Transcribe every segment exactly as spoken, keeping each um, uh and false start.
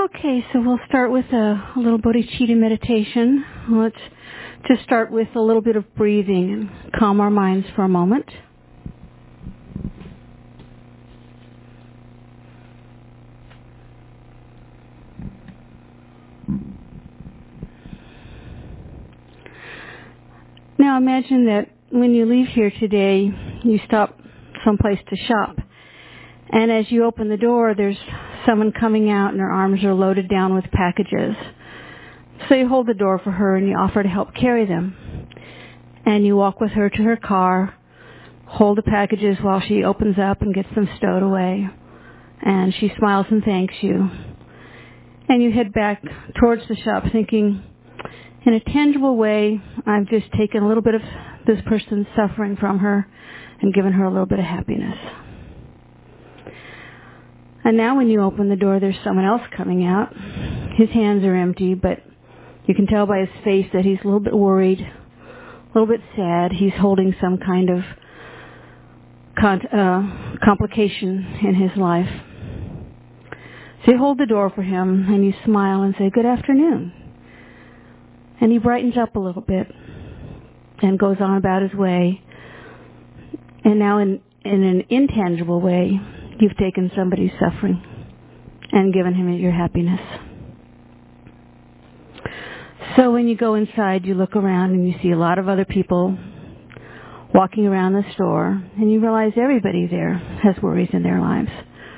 Okay, so we'll start with a, a little bodhicitta meditation. Let's just start with a little bit of breathing and calm our minds for a moment. Now imagine that when you leave here today, you stop someplace to shop. And as you open the door, there's someone coming out and their arms are loaded down with packages. So you hold the door for her and you offer to help carry them. And you walk with her to her car, hold the packages while she opens up and gets them stowed away. And she smiles and thanks you. And you head back towards the shop thinking, in a tangible way, I've just taken a little bit of this person's suffering from her and given her a little bit of happiness. And now when you open the door, there's someone else coming out. His hands are empty, but you can tell by his face that he's a little bit worried, a little bit sad. He's holding some kind of con- uh, complication in his life. So you hold the door for him and you smile and say, "Good afternoon." And he brightens up a little bit and goes on about his way. And now in, in an intangible way, you've taken somebody's suffering and given him your happiness. So when you go inside, you look around and you see a lot of other people walking around the store, and you realize everybody there has worries in their lives.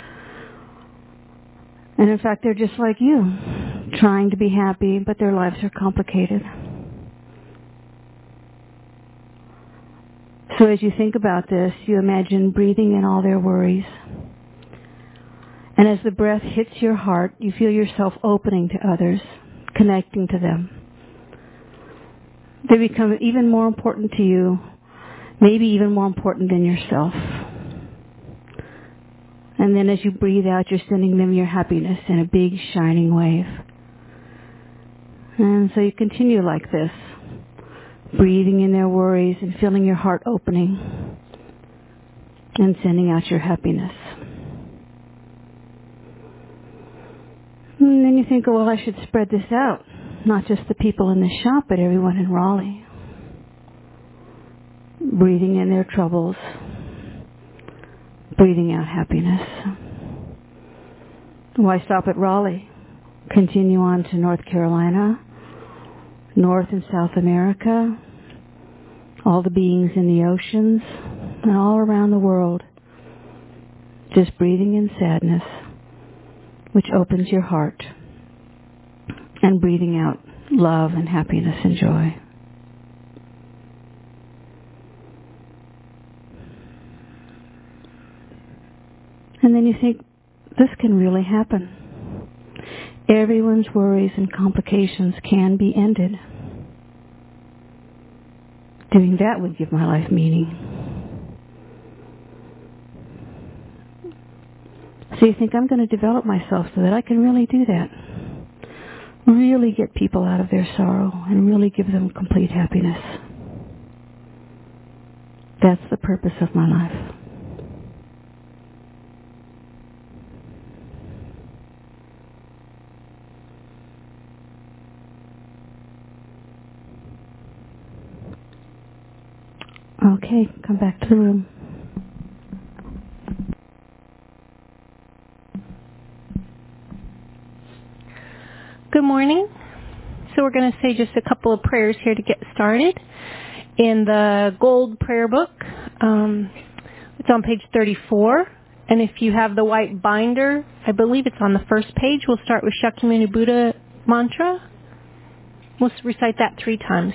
And in fact, they're just like you, trying to be happy, but their lives are complicated. So as you think about this, you imagine breathing in all their worries. And as the breath hits your heart, you feel yourself opening to others, connecting to them. They become even more important to you, maybe even more important than yourself. And then as you breathe out, you're sending them your happiness in a big shining wave. And so you continue like this, breathing in their worries and feeling your heart opening and sending out your happiness. And then you think, oh, well, I should spread this out, not just the people in the shop, but everyone in Raleigh. Breathing in their troubles, breathing out happiness. Why stop at Raleigh? Continue on to North Carolina, North and South America, all the beings in the oceans, and all around the world. Just breathing in sadness, which opens your heart, and breathing out love and happiness and joy. And then you think, this can really happen. Everyone's worries and complications can be ended. Doing that would give my life meaning. So you think, I'm going to develop myself so that I can really do that. Really get people out of their sorrow and really give them complete happiness. That's the purpose of my life. Okay, come back to the room. Good morning. So we're going to say just a couple of prayers here to get started. In the Gold Prayer Book, um, it's on page thirty-four. And if you have the white binder, I believe it's on the first page. We'll start with Shakyamuni Buddha mantra. We'll recite that three times.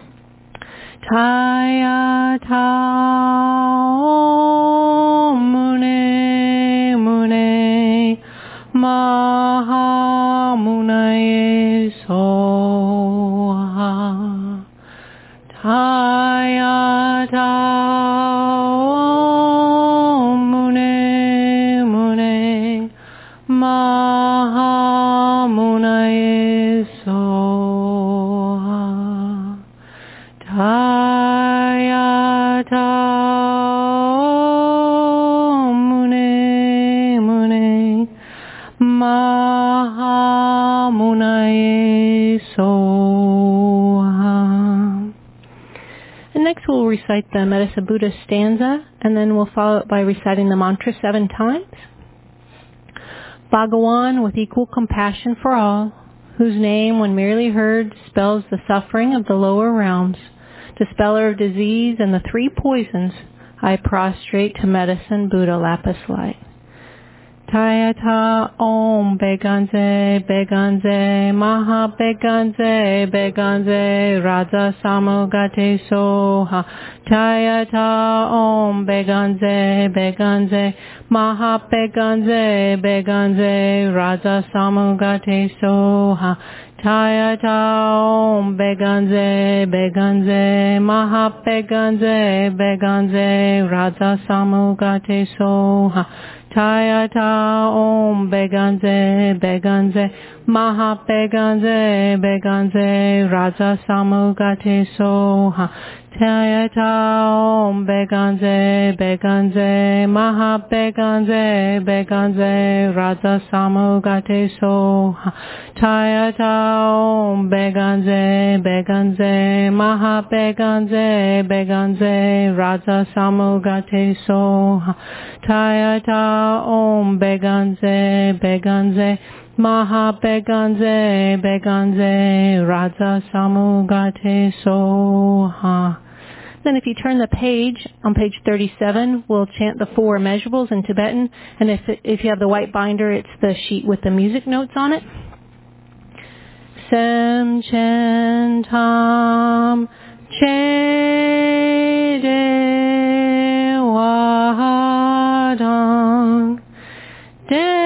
Taya tao mune mune maha munaye soha. Taya tao mune mune maha munaye soha. Taya tao mune mune Mahamunaye Soha. And next we'll recite the Medicine Buddha stanza, and then we'll follow it by reciting the mantra seven times. Bhagawan, with equal compassion for all, whose name, when merely heard, dispels the suffering of the lower realms, dispeller of disease and the three poisons, I prostrate to Medicine Buddha lapis light. Tayata Om Beganze Beganze Maha Beganze Beganze Raja Samugate Soha. Tayata Om Beganze Beganze Maha Beganze Beganze Raja Samugate Soha. Tayata Om Beganze Beganze Maha Beganze Beganze Raja Samugate Soha. Tayata Om Beganze Beganze Maha Beganze Beganze Raja Samugate Soha. Tayata Om Beganze Beganze Maha Beganze Beganze Raja Samugate Soha. Tayata Om Beganze Beganze Maha Beganze Beganze Raja Samugate Soha. Tayata Om Beganze Beganze Maha Beganze Beganze Raja Samugate Soha. Then if you turn the page, on page thirty-seven, we'll chant the four measurables in Tibetan, and if it, if you have the white binder, it's the sheet with the music notes on it. Sem Chen Tam Che De Wadang De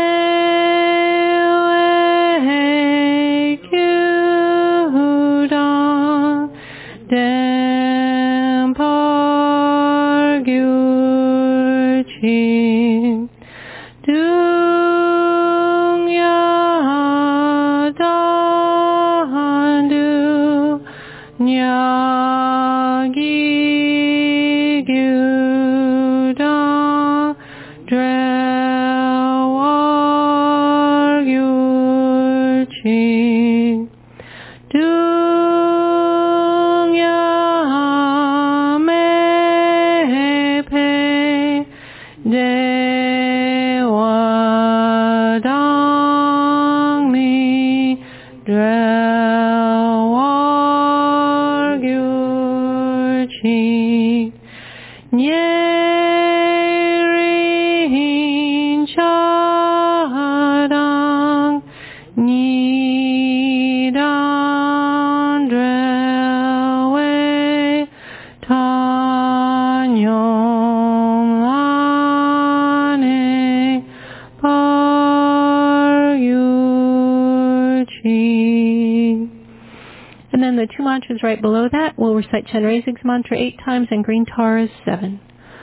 Mantras right below that. We'll recite Chenrezig's mantra eight times and Green Tara's seven.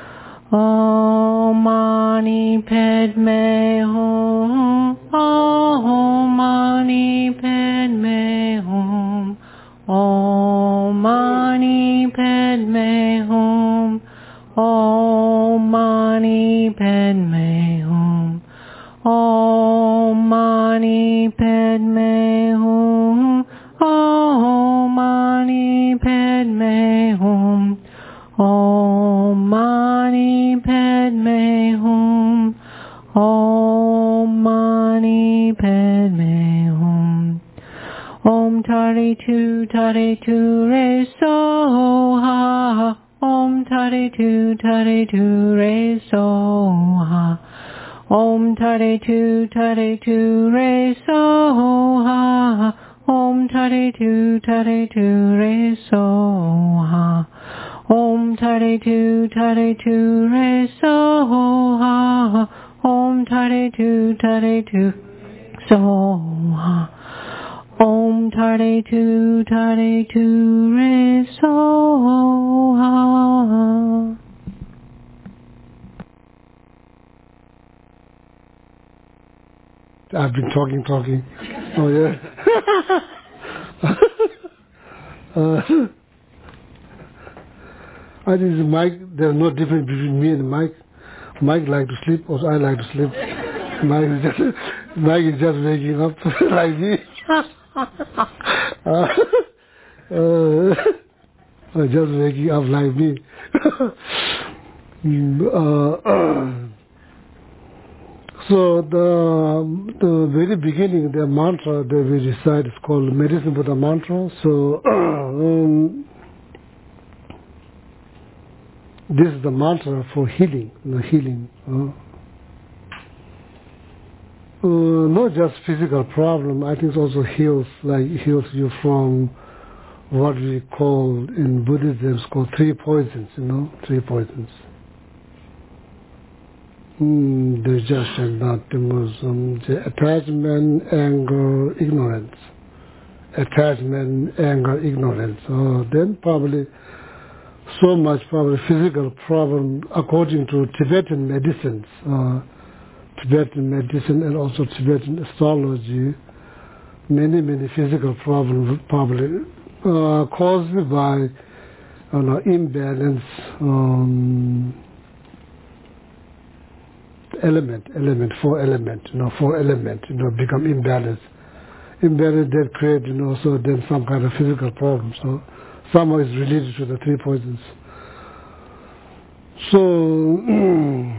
Om Mani Padme Hum. Om Mani Padme Hum. Om Mani Padme Hum. Om Mani Padme Hum. Om Mani Padme Hum. Om Mani Padme Hum. Om Mani Padme Hum. Om Mani Padme Hum. Om Tare Tu Tare Tu Re Soha. Om Tare Tu Tare Tu Re Soha. Om Tare Tu Tare Tu Re Soha. Om Tare Tu Tare Tu Re Soha. Om Tare Tu Tare Tu Re Soha. Om Tare Tu Tare Tu Soha. Om Tare Tu Tare Tu Re Soha. I've been talking, talking. Oh, yeah. uh, I think the mic, there's no difference between me and Mike. Mike like to sleep, or I like to sleep. Mike is just Mike is just waking up like me. uh, uh, just waking up like me. uh, so the the very beginning, the mantra that we recite is called Medicine Buddha mantra. So um, this is the mantra for healing, the healing. Uh, Uh, not just physical problem, I think it also heals, like heals you from what we call in Buddhism, it's called three poisons, you know, three poisons. Mm, digestion, optimism, attachment, anger, ignorance. Attachment, anger, ignorance. Uh, then probably so much probably physical problem according to Tibetan medicines. Uh, Tibetan medicine and also Tibetan astrology, many, many physical problems probably uh, caused by you know, imbalance, um, element, element, four element, you know, four element, you know, become imbalanced. Imbalance that create, you know, so then some kind of physical problem. So somehow is related to the three poisons. So,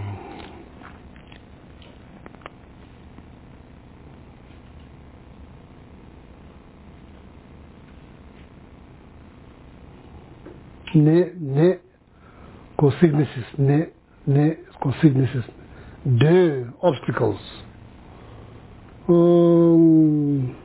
ne, ne, cause sicknesses, ne, ne, cause sicknesses, deux obstacles. Um,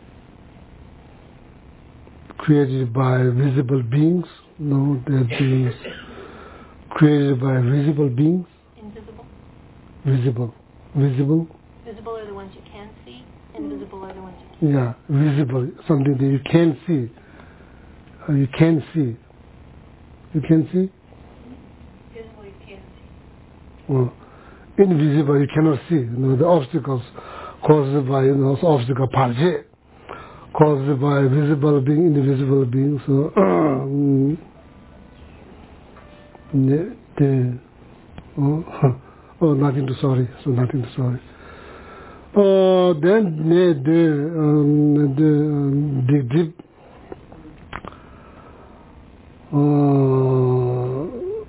created by visible beings, no, they're beings created by visible beings. Invisible? Visible. Visible. Visible are the ones you can see, invisible are the ones you can't. Yeah, visible, something that you can see. Uh, you can see. You can see? Visible you can see. Well, invisible you cannot see. You know, the obstacles caused by, you know, obstacle parje, caused by visible being, invisible being. So, um, ne, de, oh, oh, nothing to sorry. So nothing to sorry. Uh, then ne, de, um, de, um, dig deep. Uh,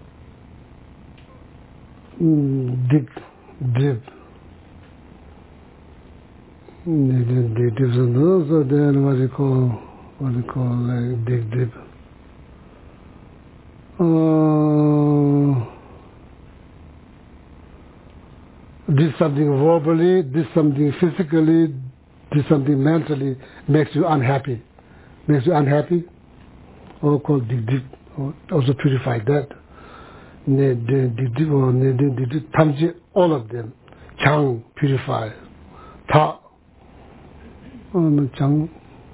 dig deep. Dig deep. So then what do you call, what do you call like dig deep? Uh, did something verbally, did something physically, did something mentally makes you unhappy. Makes you unhappy? Or called dig deep. Also purify that. Ne de dig deep or ne de dig deep. Tamji, all of them. Chang, purify. Ta. Oh no, Chang.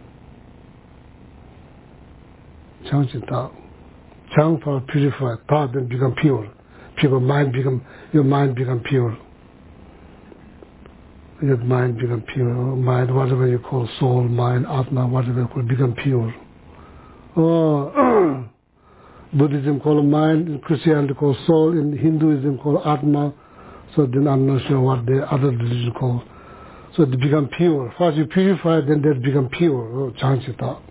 Chang is ta. Chang for purify. Ta then become pure. Pure mind become, your mind become pure. Your mind become pure. Mind, whatever you call soul, mind, atma, whatever you call, become pure. Oh, Buddhism call mind, in Christianity call soul, in Hinduism call atma. So then I'm not sure what the other religion call. So they become pure. First you purify, then they become pure. Oh, Chanchita.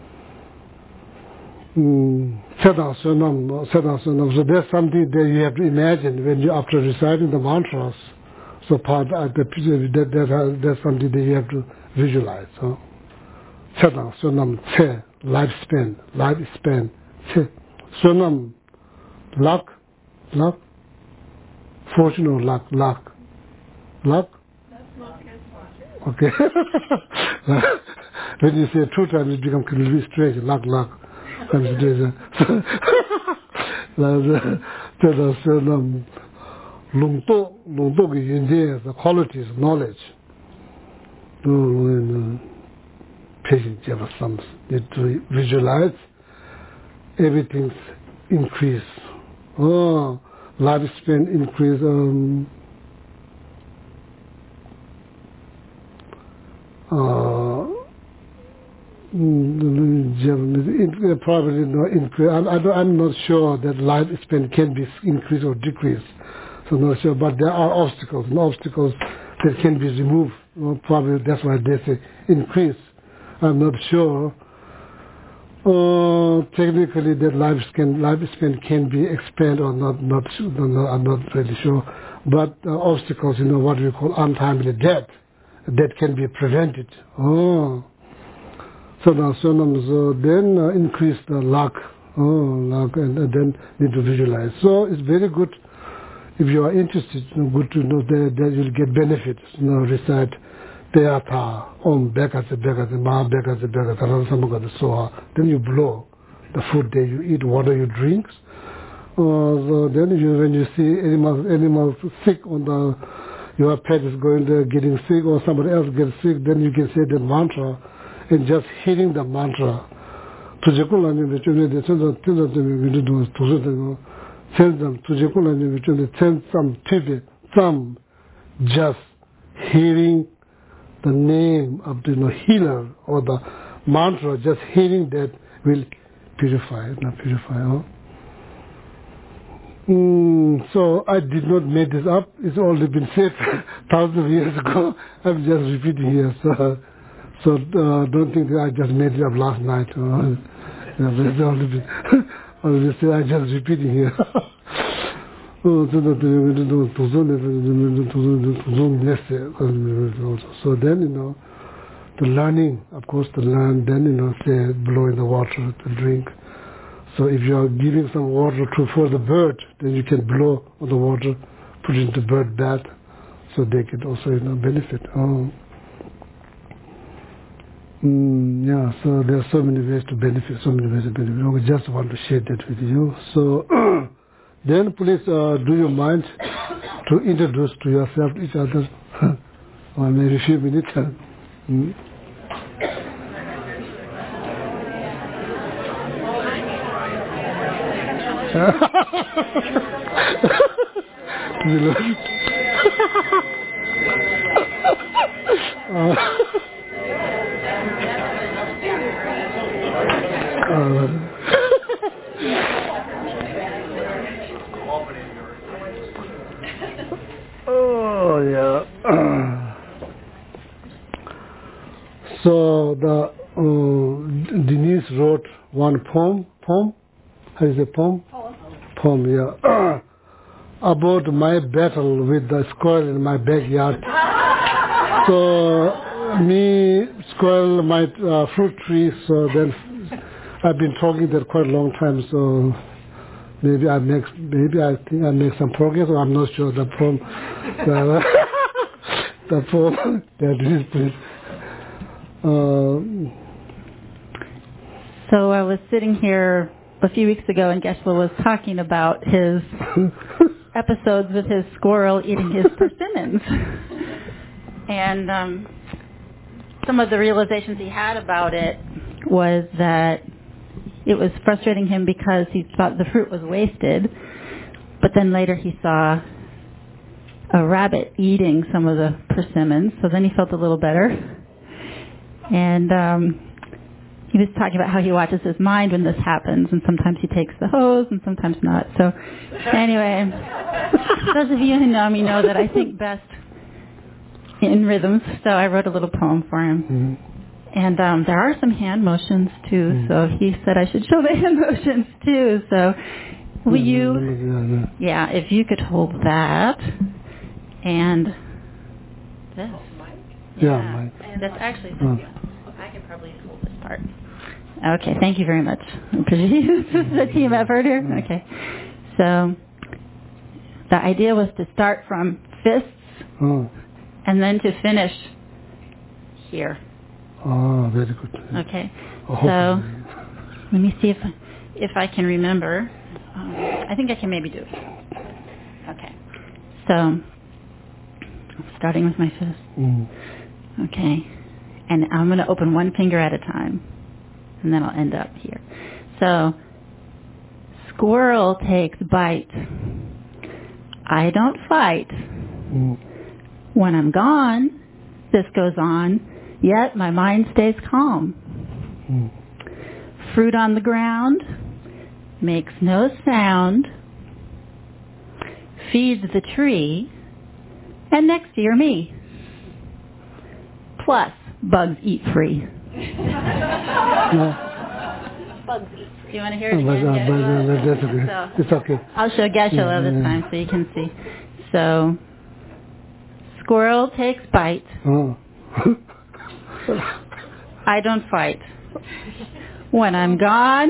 Sedang Sunam, Sedang Sunam. So there's something that you have to imagine when you, after reciting the mantras. So part of the that, that, that's something that you have to visualize. So Sedang Sunam, Che, lifespan, lifespan, Che. Sunam, luck, luck, fortune or luck, luck, luck. Okay. When you say it two times, it becomes a little bit strange. Luck, luck. Lungto, lungto is the qualities, knowledge. Patience, you have some need to visualize. Everything's increase. Oh, lifespan increase. Um, uh, probably not increase. I'm, I'm not sure that lifespan can be increased or decreased. So not sure, but there are obstacles, and obstacles that can be removed Well, probably that's why they say increase. I'm not sure. Uh, technically, that lifespan lifespan can be expanded or not. Not, not I'm not really sure. But uh, obstacles, you know, what we call untimely death, that can be prevented. Oh, so now, so, now, so then uh, increase the luck. Oh, luck, and, and then need to visualize. So it's very good if you are interested. You know, good to know that, that you'll get benefits. You know, recite Teata, Om Bekase Bekase, Ma Bekase Bekase, Rasamukata Soha. Then you blow the food that you eat, water you drink. Uh, so then you, when you see animals, animals sick on the, your pet is going there getting sick or somebody else gets sick, then you can say the mantra and just hitting the mantra. Tujekulani vichune de tenda tenda de vidu do tuzo de tenda tujekulani vichune tend some tibi some just hearing the name of the you know, healer or the mantra, just hearing that will purify, not purify. Huh? Mm, so I did not make this up. It's already been said thousands of years ago. I'm just repeating here. So, so uh, don't think that I just made it up last night. Uh, it's already been, already said. I'm just repeating here. So then, you know, the learning, of course, to learn, then, you know, say, blow in the water to drink. So if you are giving some water to for the bird, then you can blow on the water, put it into bird bath, so they can also, you know, benefit. Oh. Mm, yeah, so there are so many ways to benefit, so many ways to benefit. We just want to share that with you. So then please uh, do you mind to introduce to yourself each other, or maybe a few minutes. Mm. uh, oh yeah. So the uh, Denise wrote one poem. Poem? How is it poem? Poem. Poem, yeah. About my battle with the squirrel in my backyard. So me, squirrel, my uh, fruit tree. So then I've been talking that quite a long time. So maybe I make, maybe I think I make some progress. Or I'm not sure the poem. the, the poem that is please. Uh, so I was sitting here a few weeks ago, and Geshe-la was talking about his episodes with his squirrel eating his persimmons. And um, some of the realizations he had about it was that it was frustrating him because he thought the fruit was wasted, but then later he saw a rabbit eating some of the persimmons, so then he felt a little better. And um, he was talking about how he watches his mind when this happens, and sometimes he takes the hose and sometimes not. So anyway, those of you who know me know that I think best in rhythms, so I wrote a little poem for him. Mm-hmm. And um, there are some hand motions too, mm-hmm. So he said I should show the hand motions too. So will you, yeah, if you could hold that and this. Yeah, yeah that's actually, oh. I can probably hold this part. Okay, thank you very much. This is a team effort here. Okay, so the idea was to start from fists oh. and then to finish here. Oh, very good. Okay, oh. So let me see if if I can remember. Um, I think I can maybe do it. Okay, so starting with my fist. Mm. Okay, and I'm going to open one finger at a time, and then I'll end up here. So, squirrel takes bite. I don't fight. Mm. When I'm gone, this goes on, yet my mind stays calm. Mm. Fruit on the ground, makes no sound, feeds the tree, and next to you're me. plus bugs eat free. No. Bugs eat free. Do you want to hear it Oh, but, again? uh, but, uh, Yeah. that's okay. So, it's okay. I'll show Geshe-la Yeah, this yeah. time so you can see. So, squirrel takes bite. Oh. I don't fight. When I'm gone,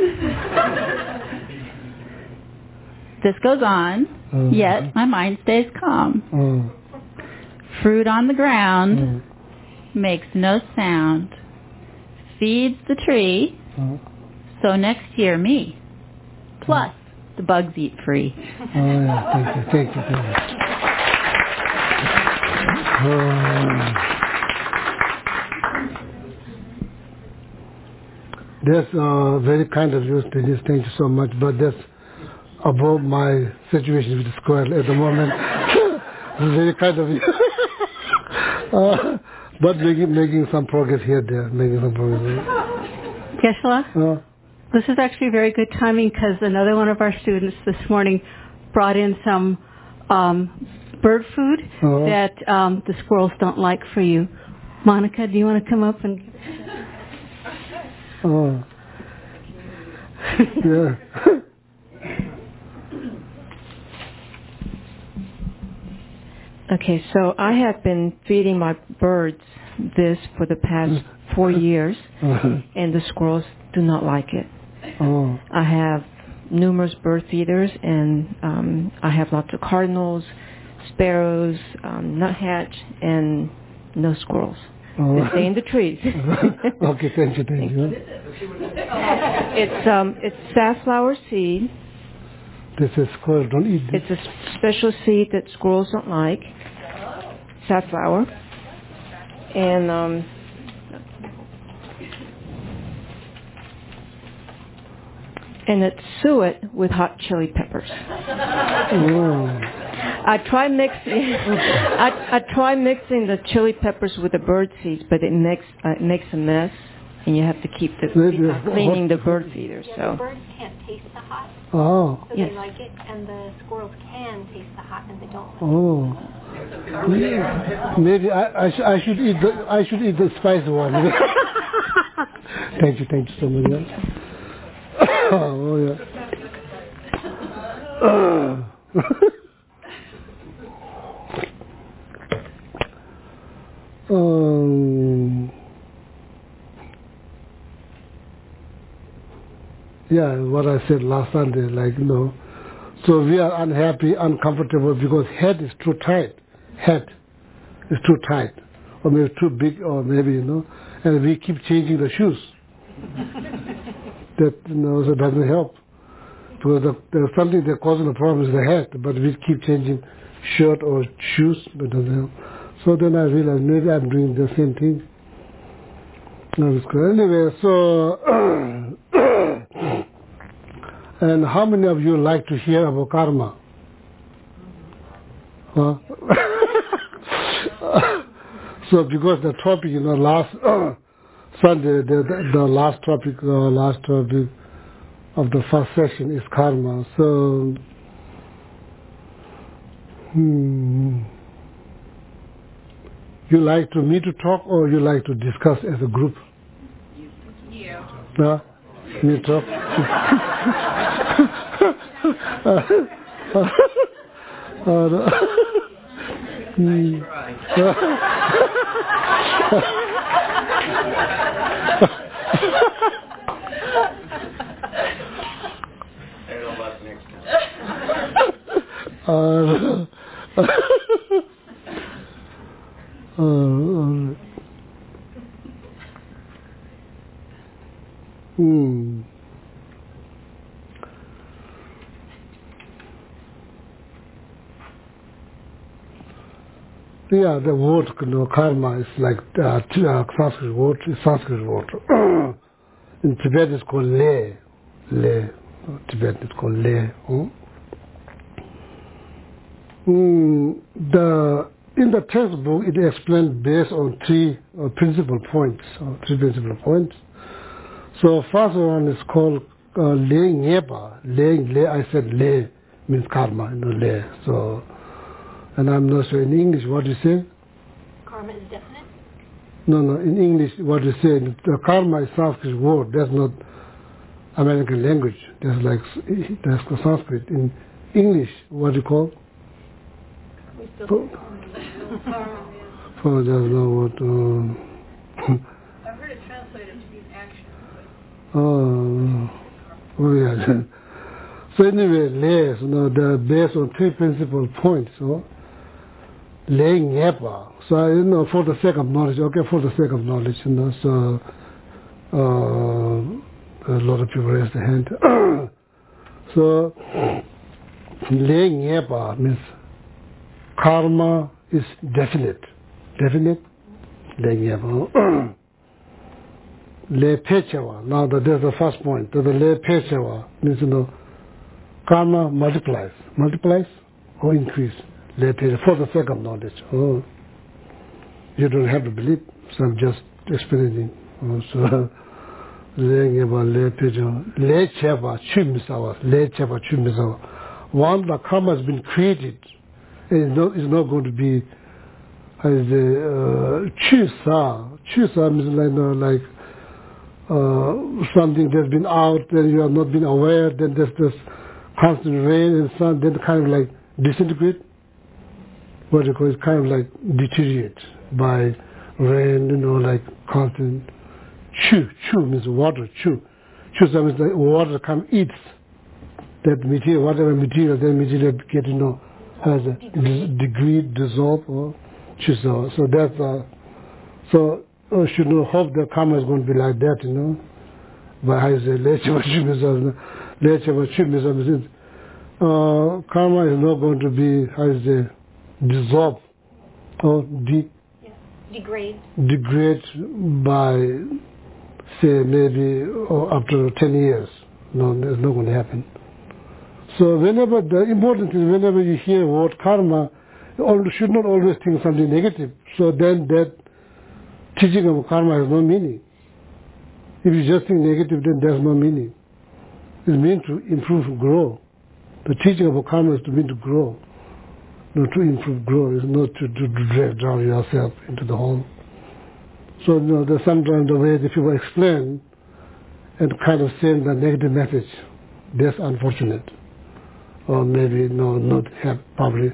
this goes on, Oh. yet my mind stays calm. Oh. Fruit on the ground, Oh. makes no sound, feeds the tree, Oh. so next year me. Plus, the bugs eat free. Oh, yeah, thank you, thank you, thank you. Oh. That's uh, very kind of you, Dennis. Thank you so much. But that's above my situation with the squirrel at the moment. It's very kind of you. uh, but making making some progress here, there, making some progress. Geshe-la? Uh, This is actually very good timing because another one of our students this morning brought in some um, bird food Uh-huh. that um, the squirrels don't like for you. Monica, do you want to come up and... uh, yeah. Okay, so I have been feeding my birds this for the past four years, Uh-huh. and the squirrels do not like it. Oh. I have numerous bird feeders, and um, I have lots of cardinals, sparrows, um, nuthatch, and no squirrels. Oh. They stay in the trees. Okay, thank you, thank you. It's um, it's safflower seed. This is squirrel, don't eat this. It's a s- special seed that squirrels don't like. Safflower, and um, and it's suet with hot chili peppers. Oh. I try mixing. I, I try mixing the chili peppers with the bird seeds, but it makes uh, it makes a mess, and you have to keep the, uh, cleaning the bird feeders. Yeah, So the birds can't taste the hot, Oh. so Yes. they like it, and the squirrels can taste the hot, and they don't like Oh. Yeah. Maybe I, I, sh- I should eat the I should eat the spicy one. Thank you, thank you so much. Yeah. Oh yeah. um, yeah, what I said last Sunday, like, you know, so we are unhappy, uncomfortable because head is too tight. Head is too tight, or maybe too big, or maybe, you know, and we keep changing the shoes. That, you know, so doesn't help. Because the, there's something that causes the problem is the head, but we keep changing shirt or shoes, but it doesn't help. So then I realized maybe I'm doing the same thing. No, it's good. Anyway, so, and how many of you like to hear about karma? Huh? So because the topic, you know, last Sunday, the, the, the last topic, uh, last topic of the first session is karma. So, hmm, you like to me to talk, or you like to discuss as a group? You. No? Me talk? uh, no. Hmm. uh, uh, hmm. Yeah, the word, you know, karma is like uh, t- uh, Sanskrit word. Sanskrit word. In Tibet, it's called le. Le. Tibet, it's called le. Hmm? Mm, the in the textbook, it explained based on three uh, principal points. Or three principal points. So first one is called uh, le nyeba. Le, le. I said le means karma. You know, le. So, and I'm not sure in English what you say. Karma is definite. No, no, in English, what you say, the karma is Sanskrit word. That's not American language. That's like, that's Sanskrit. In English, what do you call? We still call karma. Oh, there's no word. Um, I've heard it translated to be an action. oh, oh, yeah. So anyway, layers, you know, they're based on three principal points. So, laying epa. So, you know, for the sake of knowledge, okay, for the sake of knowledge, you know, so, uh, a lot of people raise their hand. So, laying epa means karma is definite. Definite? Laying epa. Le pechawa. Now, that there's the first point. The le pechawa means, you know, karma multiplies. Multiplies or increase. Le pechawa. For the sake of knowledge. Oh. You don't have to believe. So I'm just explaining. Oh, so, laying about le pechawa. Le cheva chumisawa. Le cheva chumisawa. Once the karma has been created, it's not, it's not going to be as a chusa. Chusa means like, you know, like Uh, something that's been out, then you have not been aware, then there's this constant rain and sun, then kind of like disintegrate. What you call it, kind of like deteriorate by rain, you know, like constant chew. Chew means water, chew. Chew so means like water come eats that material, whatever material, that material get, you know, has a degree, dissolve, or chew. So, so that's, uh, so, Oh, should know, hope the karma is going to be like that, you know. But I say, uh, karma is not going to be, I say, dissolved or de- yeah. degrade degrade by, say, maybe oh, after ten years. No, it's not going to happen. So whenever, the important thing, whenever you hear the word karma, you should not always think something negative. So then that teaching of karma has no meaning. If you just think negative, then there's no meaning. It's meant to improve, grow. The teaching of karma is to mean to grow, not to improve, grow. It's not to, to, to drag down yourself into the hole. So, you know, there's sometimes the way the people explain and kind of send the negative message. That's unfortunate. Or maybe no, not have probably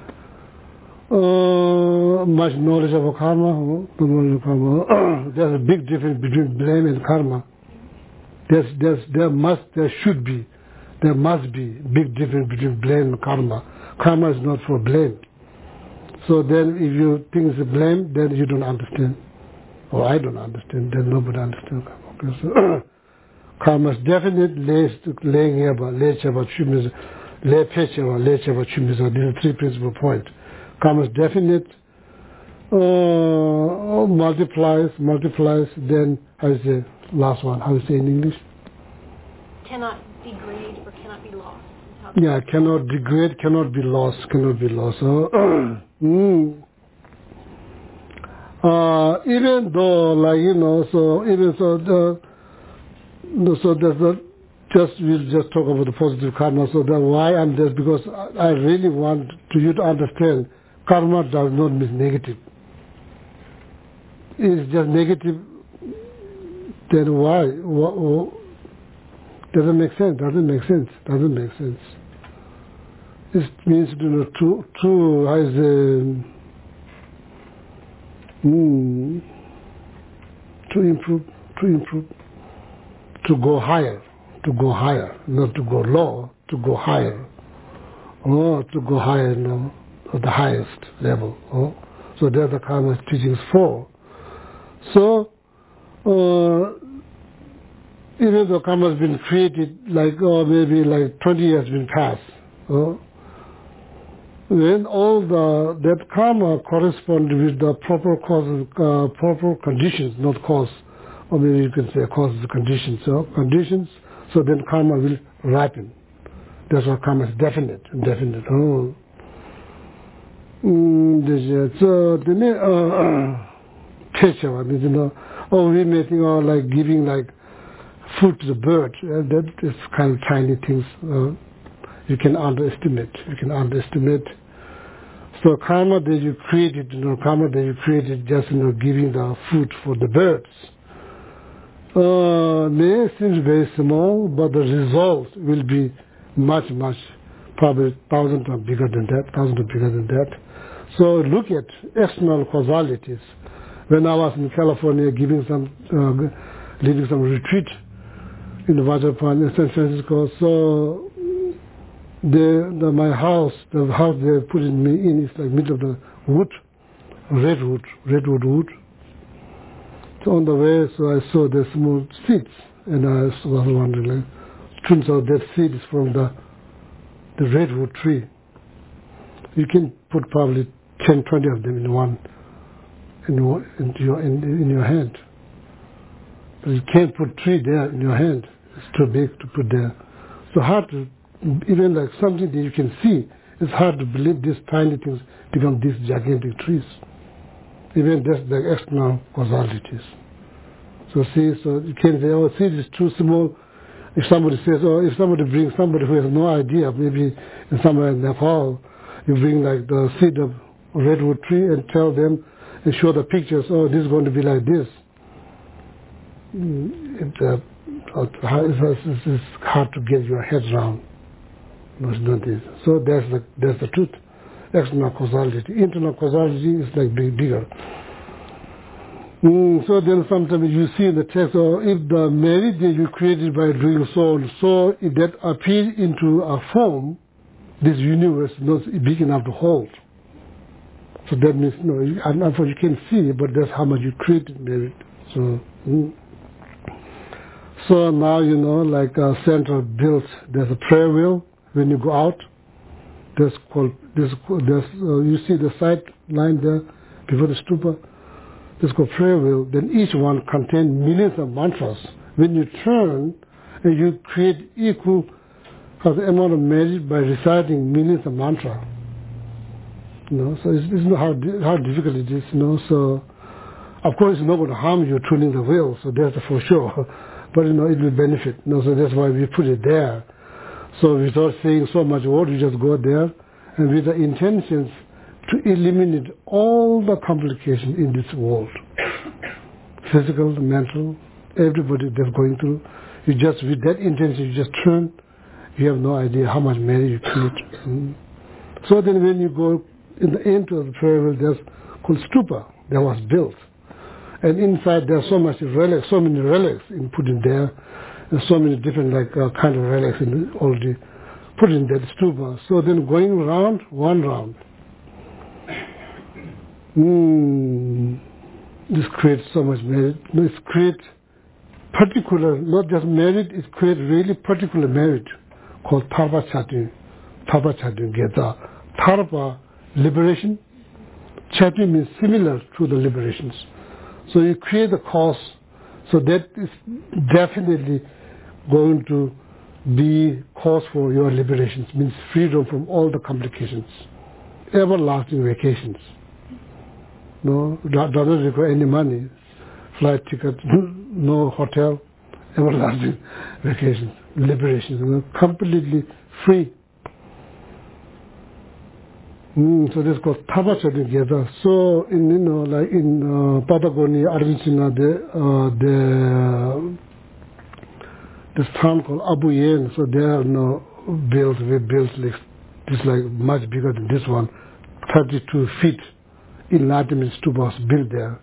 Uh, much knowledge of karma. There's a big difference between blame and karma. There's, there's, there must, there should be, there must be big difference between blame and karma. Karma is not for blame. So then if you think it's a blame, then you don't understand. Or I don't understand, then nobody understands karma. Okay, so karma is definite, laying here, lay chava chumiza, lay pechava, lay chava chumiza. These are three principal points. Karma is definite, uh, multiplies, multiplies, then, how is the last one, how is it in English? Cannot degrade or cannot be lost. Yeah, cannot degrade, cannot be lost, cannot be lost. So, mm. uh, even though, like, you know, so, even so, the, so there's a, just, we'll just talk about the positive karma, so that why I'm there, because I, I really want to you to understand karma does not mean negative. It's just negative, then why? What, what, doesn't make sense, doesn't make sense, doesn't make sense. It means, you know, to, to, as a, mm, to improve, to improve, to go higher, to go higher, not to go low, to go higher. Oh, to go higher, you know. At the highest level. Oh? So that's the karma teachings for. So, uh, even though karma has been created, like, oh, maybe like twenty years been passed, oh? When all the, that karma corresponds with the proper causes, uh, proper conditions, not cause, or maybe you can say causes, conditions, so conditions, so then karma will ripen. That's why karma is definite, definite. Oh. Mm, so the uh, picture, I mean, you know, oh, we making all like giving like food to the bird. Uh, that is kind of tiny things. Uh, you can underestimate. You can underestimate. So karma that you created, you know, karma that you created just, you know, giving the food for the birds. Uh, may seem very small, but the result will be much, much, probably thousand times bigger than that, thousand times bigger than that. So look at external causalities. When I was in California giving some, uh, leading some retreat in the Vajrapani in San Francisco, so the, the my house, the house they put me in is like middle of the wood, redwood, redwood wood. So on the way, so I saw the small seeds, and I was wondering, like, turns out that seed is from the the redwood tree. You can put probably ten, twenty of them in one, in one, into your in, in your hand. But you can't put three there in your hand. It's too big to put there. So hard to, even like something that you can see, it's hard to believe these tiny things become these gigantic trees. Even that's the external causalities. So see, so you can't say, oh, seed is too small. If somebody says, oh, if somebody brings somebody who has no idea, maybe in somewhere in Nepal, you bring like the seed of a redwood tree and tell them and show the pictures, oh, this is going to be like this. It, uh, it's, it's hard to get your head around. No, it's not this. So that's the, that's the truth. External causality. Internal causality is like big, bigger. Mm, so then sometimes you see in the text, or if the merit that you created by doing so and so, if that appears into a form, this universe is not big enough to hold. So that means, you know, you, unfortunately you can't see it, but that's how much you created merit. So, mm. so now, you know, like a center built, there's a prayer wheel when you go out. There's called, there's, there's, uh, you see the side line there before the stupa. There's called prayer wheel. Then each one contains millions of mantras. When you turn, and you create equal of the amount of merit by reciting millions of mantras. You know, so it's, it's not how how difficult it is. You know, so of course it's not going to harm you tuning the wheel. So that's for sure. But you know, it will benefit. You know, so that's why we put it there. So without saying so much word, you just go there, and with the intentions to eliminate all the complications in this world, physical, mental, everybody that's going through. You just, with that intention, you just turn. You have no idea how much merit you create. Mm. So then when you go in the end of the prayer wheel, there's called stupa that was built. And inside there's so much relics, so many relics in put in there, and so many different like uh, kind of relics in already put in that stupa. So then going around, one round, mm, this creates so much merit. This creates particular, not just merit, it creates really particular merit called Tarpa Chati. Tarpa Chati Geta. Tarpa, liberation. Chati means similar to the liberations. So you create a cause, so that is definitely going to be cause for your liberations, means freedom from all the complications. Everlasting vacations. No, doesn't require any money. Flight ticket, no hotel, everlasting vacations, liberations, you know, completely free. Mm, so this is called Tabacha together. So in, you know, like in uh, Patagonia, Argentina, the, uh, the, this town called Abu Yen, so they are, you know, built, we built like, this like much bigger than this one, thirty-two feet enlightenment stupa was built there.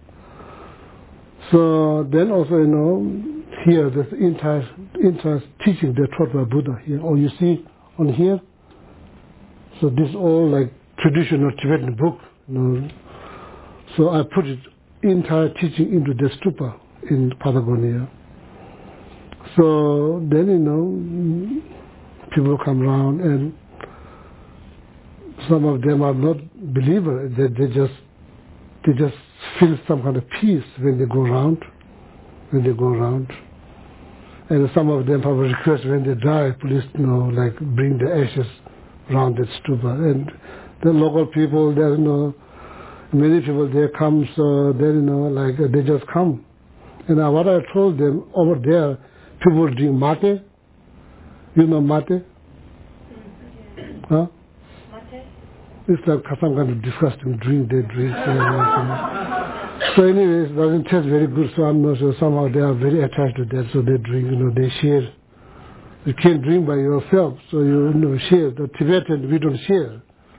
So then also, you know, here, there's the entire, entire teaching they taught by Buddha here. Oh, you see on here? So this is all like traditional Tibetan book. You know. So I put it, entire teaching into the stupa in Patagonia. So then, you know, people come around and some of them are not believers. They, they just, they just feel some kind of peace when they go around, when they go around. And some of them have a request when they die, please, you know, like bring the ashes around that stupa. And the local people, there, you know, many people, they come, so they, you know, like they just come. And uh, what I told them, over there, people drink mate. You know mate? Huh? Mate? It's like some kind of disgusting drink they drink. So anyways, it doesn't taste very good, so I'm not sure. Somehow they are very attached to that, so they drink, you know, they share. You can't drink by yourself, so you, you know, share. The Tibetan, we don't share.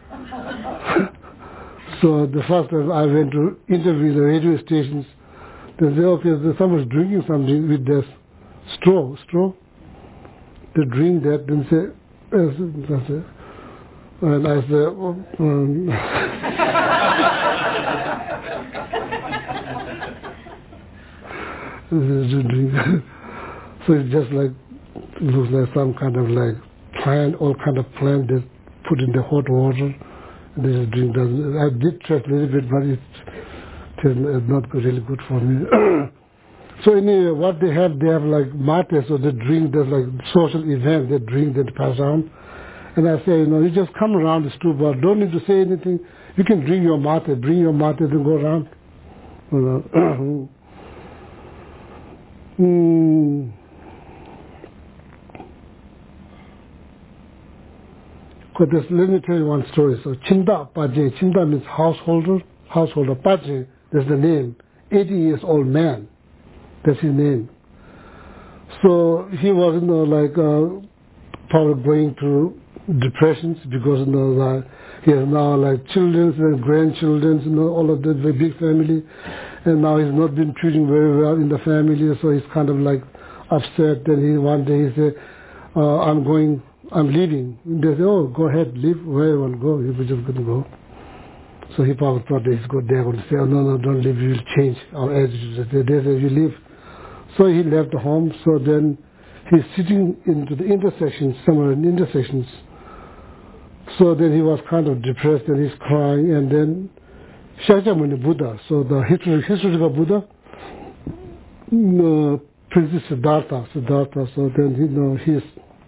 So the first time I went to interview the radio stations, they say, okay, there's someone's drinking something with this straw, straw. They drink that, then say, yes, that's it. And I said, oh, um, so it's just like, it looks like some kind of like plant, all kind of plant they put in the hot water, and they just drink that. I did try a little bit, but it's not really good for me. So anyway, what they have, they have like mate, so they drink, there's like social event, they drink, they pass on. And I say, you know, you just come around the stoop, but don't need to say anything. You can drink your mate, bring your mate, then go around. You know. mm. But this, let me tell you one story. So Chinda Paje, Chinda means householder, householder. Paje, that's the name. eighty years old man. That's his name. So he was, you know, like uh, probably going through depressions because, you know, uh, he has now like children and grandchildren, you know, all of that, very big family, and now he's not been treating very well in the family, so he's kind of like upset. Then he one day he said, uh, "I'm going, I'm leaving." And they say, "Oh, go ahead, leave where you want to go. You're just going to go." So he probably thought that he's good. They're going to say, "Oh no, no, don't leave. You'll change our attitude." They say, "You leave." So he left the home. So then he's sitting into the intersection, somewhere in intersections. So then he was kind of depressed and he's crying. And then Shakyamuni Buddha, so the history, history of Buddha, uh, Princess Siddhartha, Siddhartha. So then you know he's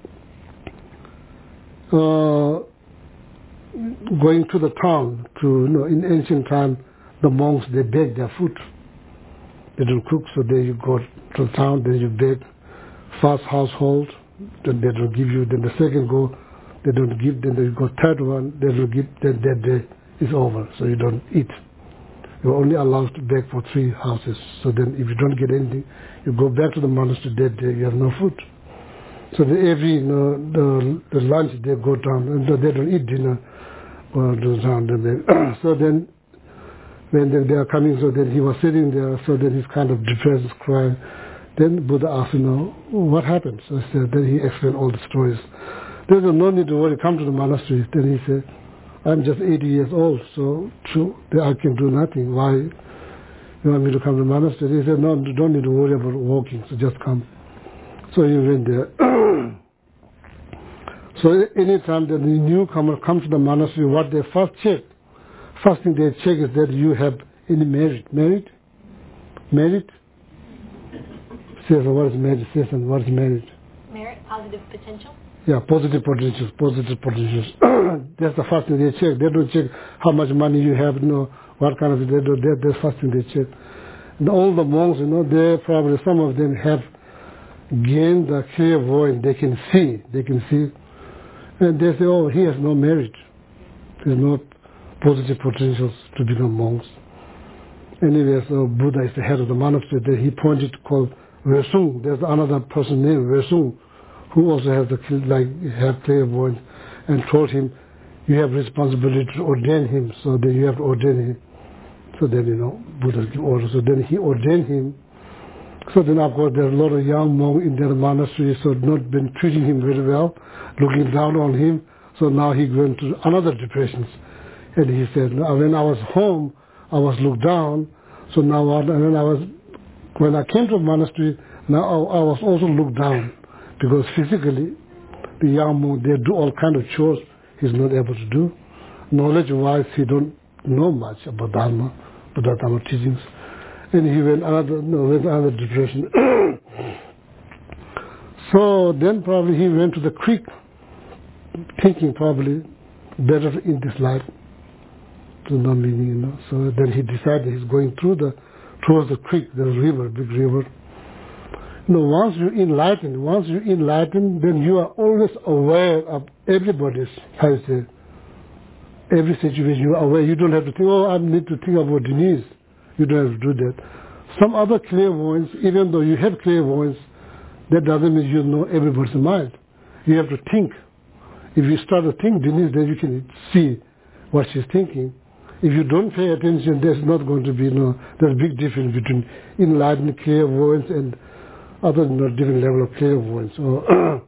uh, going to the town to, you know, in ancient time, the monks they beg their food. They don't cook, so then you go to the town, then you beg. First household, then they don't give you. Then the second go, they don't give. Then you go third one, they don't give. Then that day is over, so you don't eat. You're only allowed to beg for three houses. So then, if you don't get anything, you go back to the monastery. That day you have no food. So then every, you know, the the lunch they go down, and they don't eat dinner. Go down. Then they, so then. When they, they are coming, so then he was sitting there, so then he's kind of depressed, crying. Then Buddha asked, you know, what happened? So I said, then he explained all the stories. There's no need to worry, come to the monastery. Then he said, I'm just eighty years old, so true, I can do nothing. Why you want me to come to the monastery? He said, no, you don't need to worry about walking, so just come. So he went there. So anytime that the newcomer comes to the monastery, what they first check, First thing they check is that you have any merit. Merit? Merit? Says, what is merit? Says, what is merit? Merit, positive potential? Yeah, positive potentials, positive potentials. That's the first thing they check. They don't check how much money you have, you know, what kind of, they do that. That's the first thing they check. And all the monks, you know, they probably, some of them have gained the clairvoyance. They can see, they can see. And they say, oh, he has no merit. There's no positive potentials to become monks. Anyway, so Buddha is the head of the monastery. Then he pointed to call Versung. There's another person named Versung who also has the like have clairvoyance, and told him, you have responsibility to ordain him. So then you have to ordain him. So then, you know, Buddha gave orders. So then he ordained him. So then, of course, there's a lot of young monks in their monastery, so not been treating him very well, looking down on him. So now he went to another depression. And he said, when I was home, I was looked down. So now when I was, when I came to the monastery, now I, I was also looked down. Because physically, the young monk, they do all kind of chores he's not able to do. Knowledge-wise, he don't know much about Dharma, about Dharma teachings. And he went another, no, went another depression. So then probably he went to the creek, thinking probably better in this life. No meaning, you know. So then he decided he's going through the, towards the creek, the river, big river. You know, once you're enlightened, once you're enlightened, then you are always aware of everybody's, how you say, every situation you are aware. You don't have to think, oh, I need to think about Denise. You don't have to do that. Some other clairvoyance, even though you have clairvoyance, that doesn't mean you know everybody's mind. You have to think. If you start to think Denise, then you can see what she's thinking. If you don't pay attention, there's not going to be, you know, there's a big difference between enlightened clairvoyance and other, you know, different level of clairvoyance. So,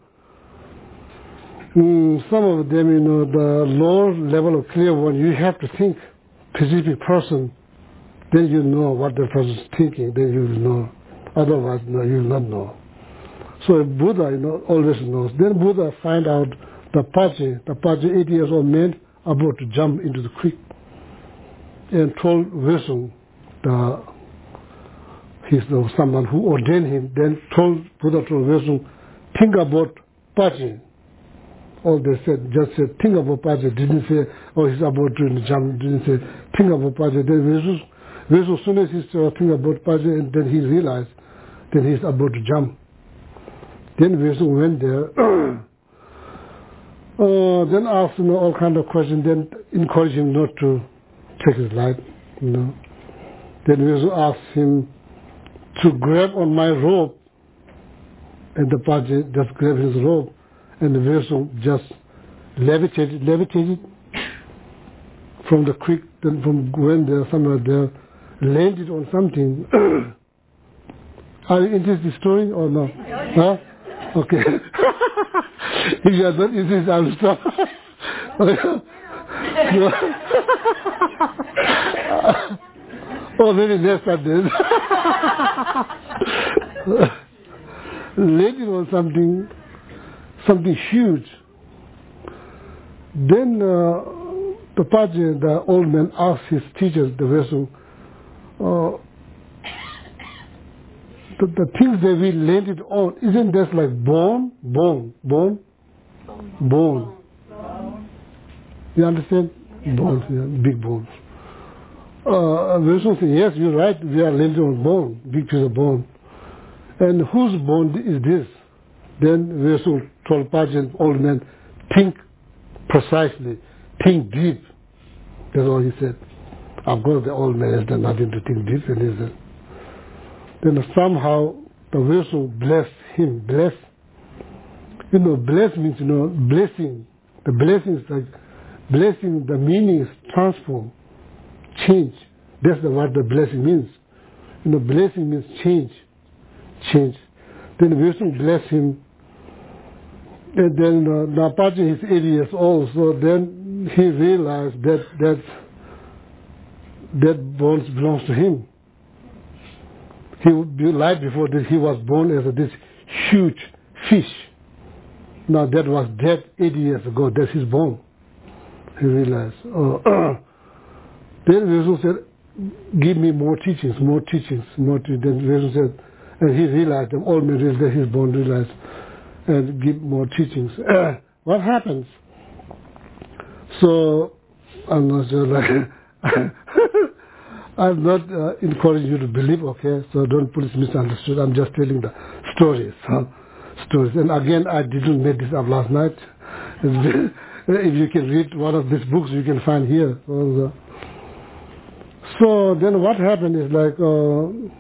mm, some of them, you know, the lower level of clairvoyance, you have to think specific person, then you know what the person is thinking, then you will know. Otherwise, no, you will not know. So Buddha, you know, always knows. Then Buddha find out the Paje, the Paje, eighty years old man, about to jump into the creek, and told Vishnu, the he's the someone who ordained him. Then told Buddha told Vishnu, think about Paje. All they said, just said, think about Paje. Didn't say, oh, he's about to jump. Didn't say, think about Paje. Then Vishnu, Vishnu, as soon as he started thinking about Paje, and then he realized that he's about to jump. Then Vishnu went there, uh, then asked, you know, all kind of questions, then encouraged him not to take his life, you know. Then Vishnu asked him to grab on my rope, and the Paje just grabbed his rope, and the Vishnu just levitated, levitated from the creek, then from going there, somewhere there, landed on something. Are you interested in the story or no? Huh? Okay. If you are not interested, I will stop. Oh, maybe next time then. Landed on something, something huge. Then uh, the Paje, the old man, asked his teachers, the vessel, uh, the, the things that we landed on, isn't that like bone, bone, bone, bone? bone. You understand? Yeah. Bones, yeah, big bones. Uh, Vishnu said, yes, you're right, we are landing on bone, big piece of bone. And whose bone is this? Then Vishnu told Paje, old man, think precisely, think deep. That's all he said. Of course, the old man has done nothing to think deep, and he said. Then somehow the Vishnu blessed him, bless. You know, bless means, you know, blessing. The blessing is like, blessing, the meaning is transform, change. That's the, what the blessing means. You know, blessing means change, change. Then Vishnu blessed him. And then uh, Napaji is eighty years old, so then he realized that that, that bones belongs to him. He would be light before that he was born as a, this huge fish. Now that was dead eighty years ago. That's his bone. He realized. Uh, then Vishnu said, give me more teachings, more teachings, more teachings. Then Vishnu said, and he realized, the old man realized that his bone realized, and give more teachings. Uh, what happens? So, I'm not sure, like, I'm not uh, encouraging you to believe, okay? So don't please misunderstood. I'm just telling the stories. Huh? Stories. And again, I didn't make this up last night. If you can read one of these books, you can find here. So, so then what happened is like, uh,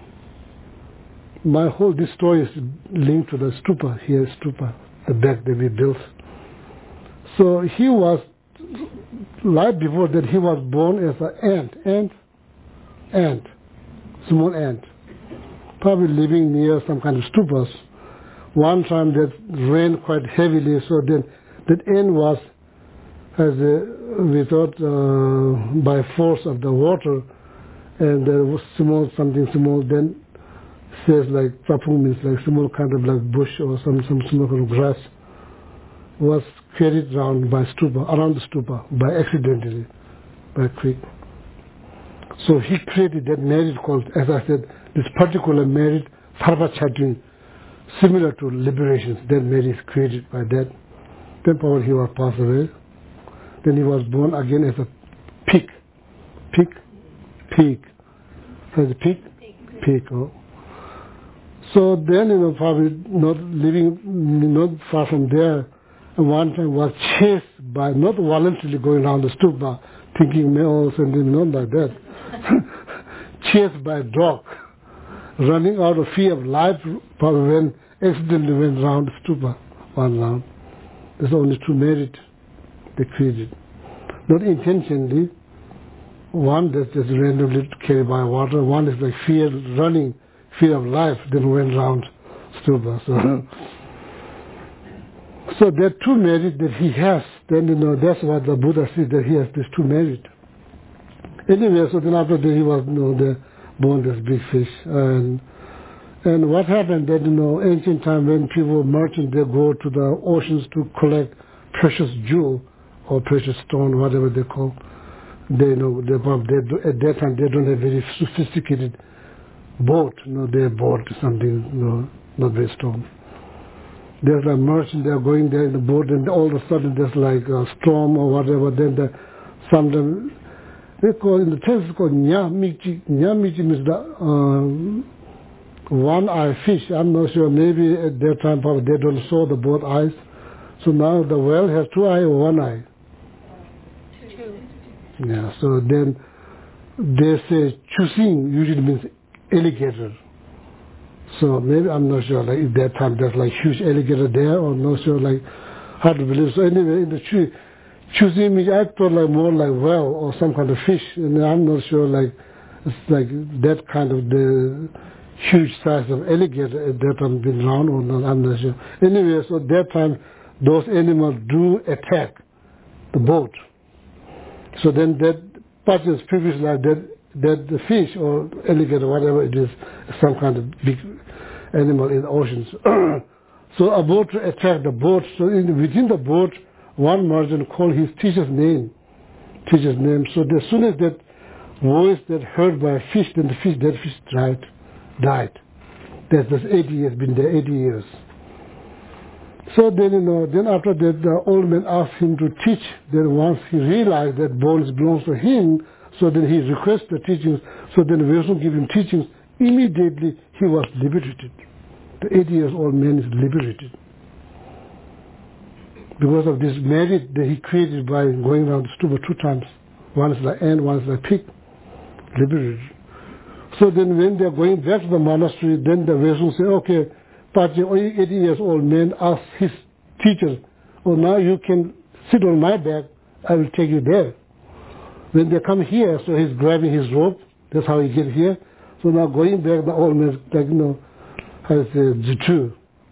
my whole, this story is linked to the stupa, here stupa, the back that we built. So he was, right before that, he was born as an ant, ant, ant, small ant, probably living near some kind of stupas. One time that rained quite heavily, so then that ant was, as a, we thought, uh, by force of the water, and there was small, something small, then says like, tapung means like small kind of like bush or some, some small kind of grass, was carried around by stupa, around the stupa, by accidentally, by creek. So he created that merit called, as I said, this particular merit, Sarva Chatin, similar to liberations. That merit is created by that. Then probably he was passed away. Then he was born again as a pig. Pig? Pig. As a pig? Pig. Oh. So then, you know, probably not living not far from there, one time was chased, by not voluntarily going around the stupa, thinking males and not like that. Chased by a dog, running out of fear of life, probably when accidentally went around the stupa one round. There's only two merit they created. Not intentionally. One that's just randomly carried by water. One is like fear, running, fear of life, then went around stupa. So, so there are two merit that he has. Then, you know, that's what the Buddha says, that he has these two merit. Anyway, so then after that he was, you know, the, born this big fish. And and what happened that, you know, ancient time when people, merchants, they go to the oceans to collect precious jewel or precious stone, whatever they call. They know they, they at that time they don't have very sophisticated boat. You know, they bought something, you know, not very strong. There's a merchant, they're going there in the boat, and all of a sudden there's like a storm or whatever. Then the sometimes they call in the text it's called nyamichi. Nyamichi means the um, one-eye fish. I'm not sure. Maybe at that time probably they don't saw the both eyes. So now the whale has two eyes or one eye. Yeah, so then they say chusing usually means alligator. So maybe I'm not sure, like at that time there's like huge alligator there, or not sure, like hard to believe. So anyway, in the tree, chusing means I thought like more like whale or some kind of fish, and I'm not sure like it's like that kind of the huge size of alligator at that time been around or not, I'm not sure. Anyway, so at that time those animals do attack the boat. So then that patches previously like that, that the fish or alligator, whatever it is, some kind of big animal in the oceans. So a boat attacked the boat. So in, within the boat, one merchant called his teacher's name. Teacher's name. So as soon as that voice that heard by a fish, then the fish, that fish died. died. That was eighty years, been there eighty years. So then, you know, then after that, the old man asked him to teach. Then once he realized that bones belongs to him, so then he requested the teachings. So then Vishnu gave him teachings. Immediately, he was liberated. The eighty years old man is liberated. Because of this merit that he created by going around the stupa two times. One is like ant, one is like pig. Liberated. So then when they're going back to the monastery, then the Vishnu say, okay, but the eighty years old man asked his teacher, oh, now you can sit on my back, I will take you there. When they come here, so he's grabbing his rope, that's how he get here. So now going back, the old man, like, you know, has a jitu,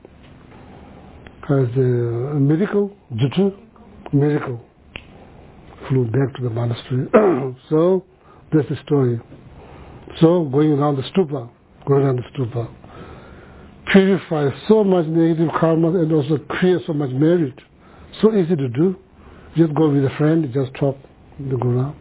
has a miracle, jitu, miracle, flew back to the monastery. So that's the story. So going around the stupa, going around the stupa, purify so much negative karma and also create so much merit. So easy to do. Just go with a friend, just talk, the go around.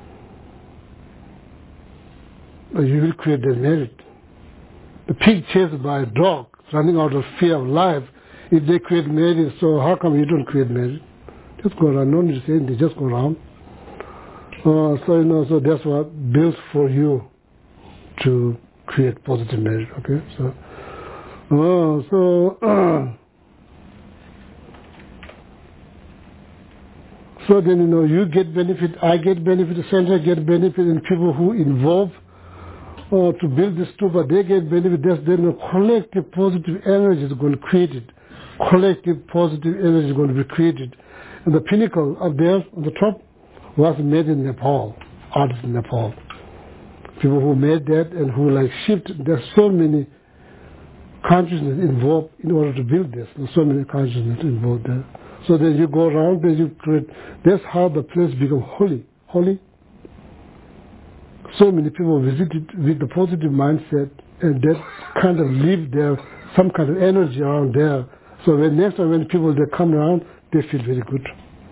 But you will create that merit. The pig chased by a dog, running out of fear of life, if they create merit, so how come you don't create merit? Just go around, no need to say anything, just go around. Uh, so, you know, so that's what built for you to create positive merit, okay? So, oh, so, uh, so then, you know, you get benefit, I get benefit, the center get benefit, and people who involve uh, to build this stupa, they get benefit. That's then a collective positive energy is going to be created. Collective positive energy is going to be created. And the pinnacle up there on the top was made in Nepal, artists in Nepal. People who made that and who like shipped, there's so many consciousness involved in order to build this. There's so many consciousness involved there. So then you go around, then you create, that's how the place becomes holy. Holy. So many people visited with the positive mindset and that kind of leave there some kind of energy around there. So when next time when people they come around, they feel very good.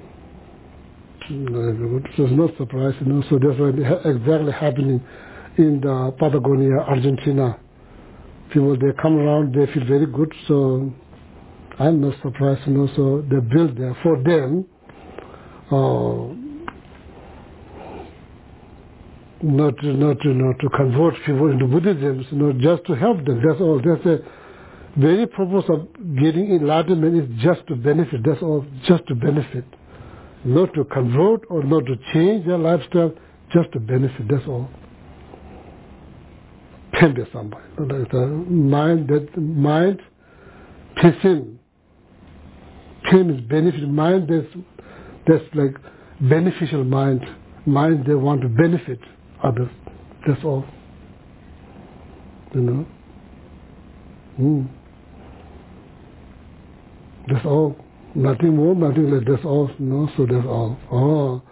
Very good. So it's not surprise, you know. So that's what exactly happening in the Patagonia, Argentina. People they come around, they feel very good. So I'm not surprised, you know. So they build there for them. Uh, not to, not to, not to convert people into Buddhism, you know, just to help them. That's all. That's the very purpose of getting enlightenment is just to benefit. That's all, just to benefit. not to convert or not to change their lifestyle, just to benefit, that's all. Pembe somebody. Like the mind, that mind, person, pain is benefit, mind that's, that's like beneficial mind, mind they want to benefit others, that's all. You know? Mm. That's all. Nothing more, nothing less, that's all. No, so that's all. Oh.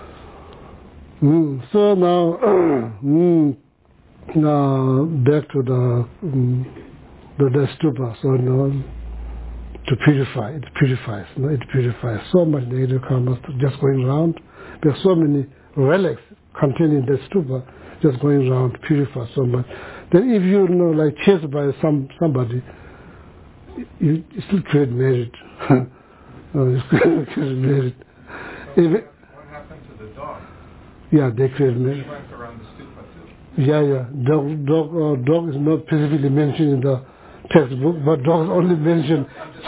Mm. So now, mm, now back to the, um, the, the stupa. So now, to purify, it purifies. No, it purifies so much negative karma just going around. There are so many relics containing the stupa just going around, purify so much. Then if you, you know, like chased by some somebody, you, you still create merit. Oh, you still create merit. If it, what happened to the dog? Yeah, they create merit. He went around the stupa too. Yeah, yeah. Dog, dog, uh, dog is not specifically mentioned in the textbook, but dog is only mentioned.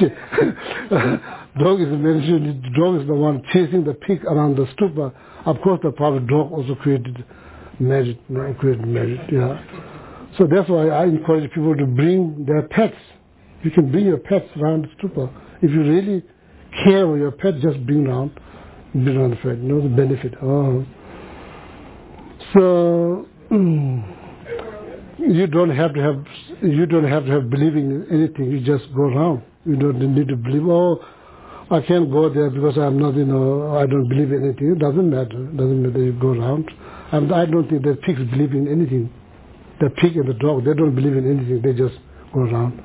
Dog is mentioned. Dog is the one chasing the pig around the stupa. Of course, the prophet dog also created merit. No, created merit. Yeah. So that's why I encourage people to bring their pets. You can bring your pets around the stupa. If you really care for your pet, just bring around, bring around the pet. You know the benefit. Oh. So. Mm, You don't have to have you don't have to have believing in anything. You just go around. You don't need to believe. Oh, I can't go there because I'm not. You know, I don't believe in anything. It doesn't matter. It doesn't matter. You go around. And I don't think that pigs believe in anything. The pig and the dog, they don't believe in anything. They just go around.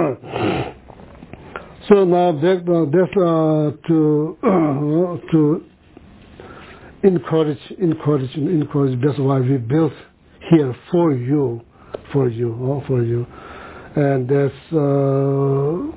So now that, uh, that's uh, to uh, to encourage, encourage, encourage. That's why we built here for you. For you, oh, for you, and that's uh,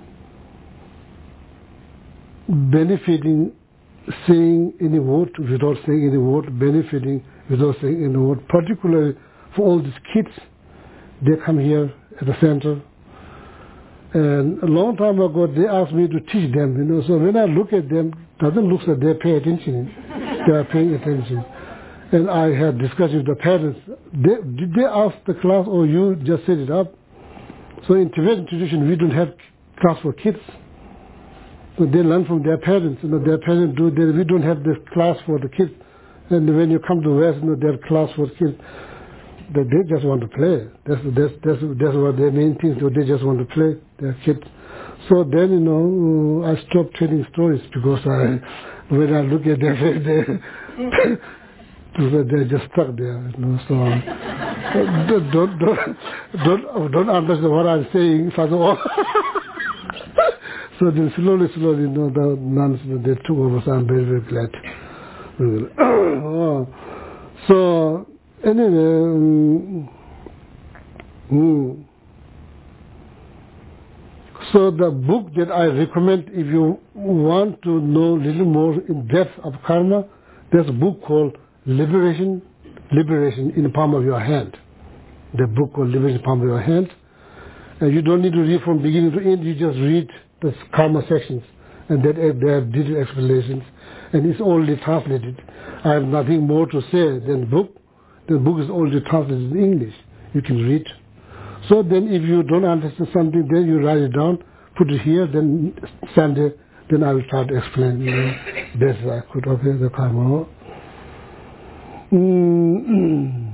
benefiting, saying any word without saying any word, benefiting without saying any word. Particularly for all these kids, they come here at the center, and a long time ago they asked me to teach them. You know, so when I look at them, it doesn't look like they pay attention. They are paying attention. And I had discussions with the parents. They, did they ask the class, or you just set it up? So in Tibetan tradition, we don't have class for kids. So they learn from their parents. You know, their parents do. They, we don't have this class for the kids. And when you come to West, you know, they have class for kids. They, they just want to play. That's that's that's that's what their main thing. So they just want to play. They're kids. So then, you know, I stopped telling stories because I, when I look at them, they. So they're just stuck there, you know. So don't don't don't don't understand what I'm saying first of all. So then slowly, slowly, you know, the nuns they took over. So I'm very very glad. Oh. So anyway, um, mm. So the book that I recommend if you want to know a little more in depth of karma, there's a book called Liberation, Liberation in the Palm of Your Hand. The book called Liberation in the Palm of Your Hand. And you don't need to read from beginning to end, you just read the karma sections. And that they have detailed explanations. And it's already translated. I have nothing more to say than the book. The book is already translated in English. You can read. So then if you don't understand something, then you write it down, put it here, then Sunday, then I will try to explain, you know, best as I could. Okay, the karma. Mm-hmm.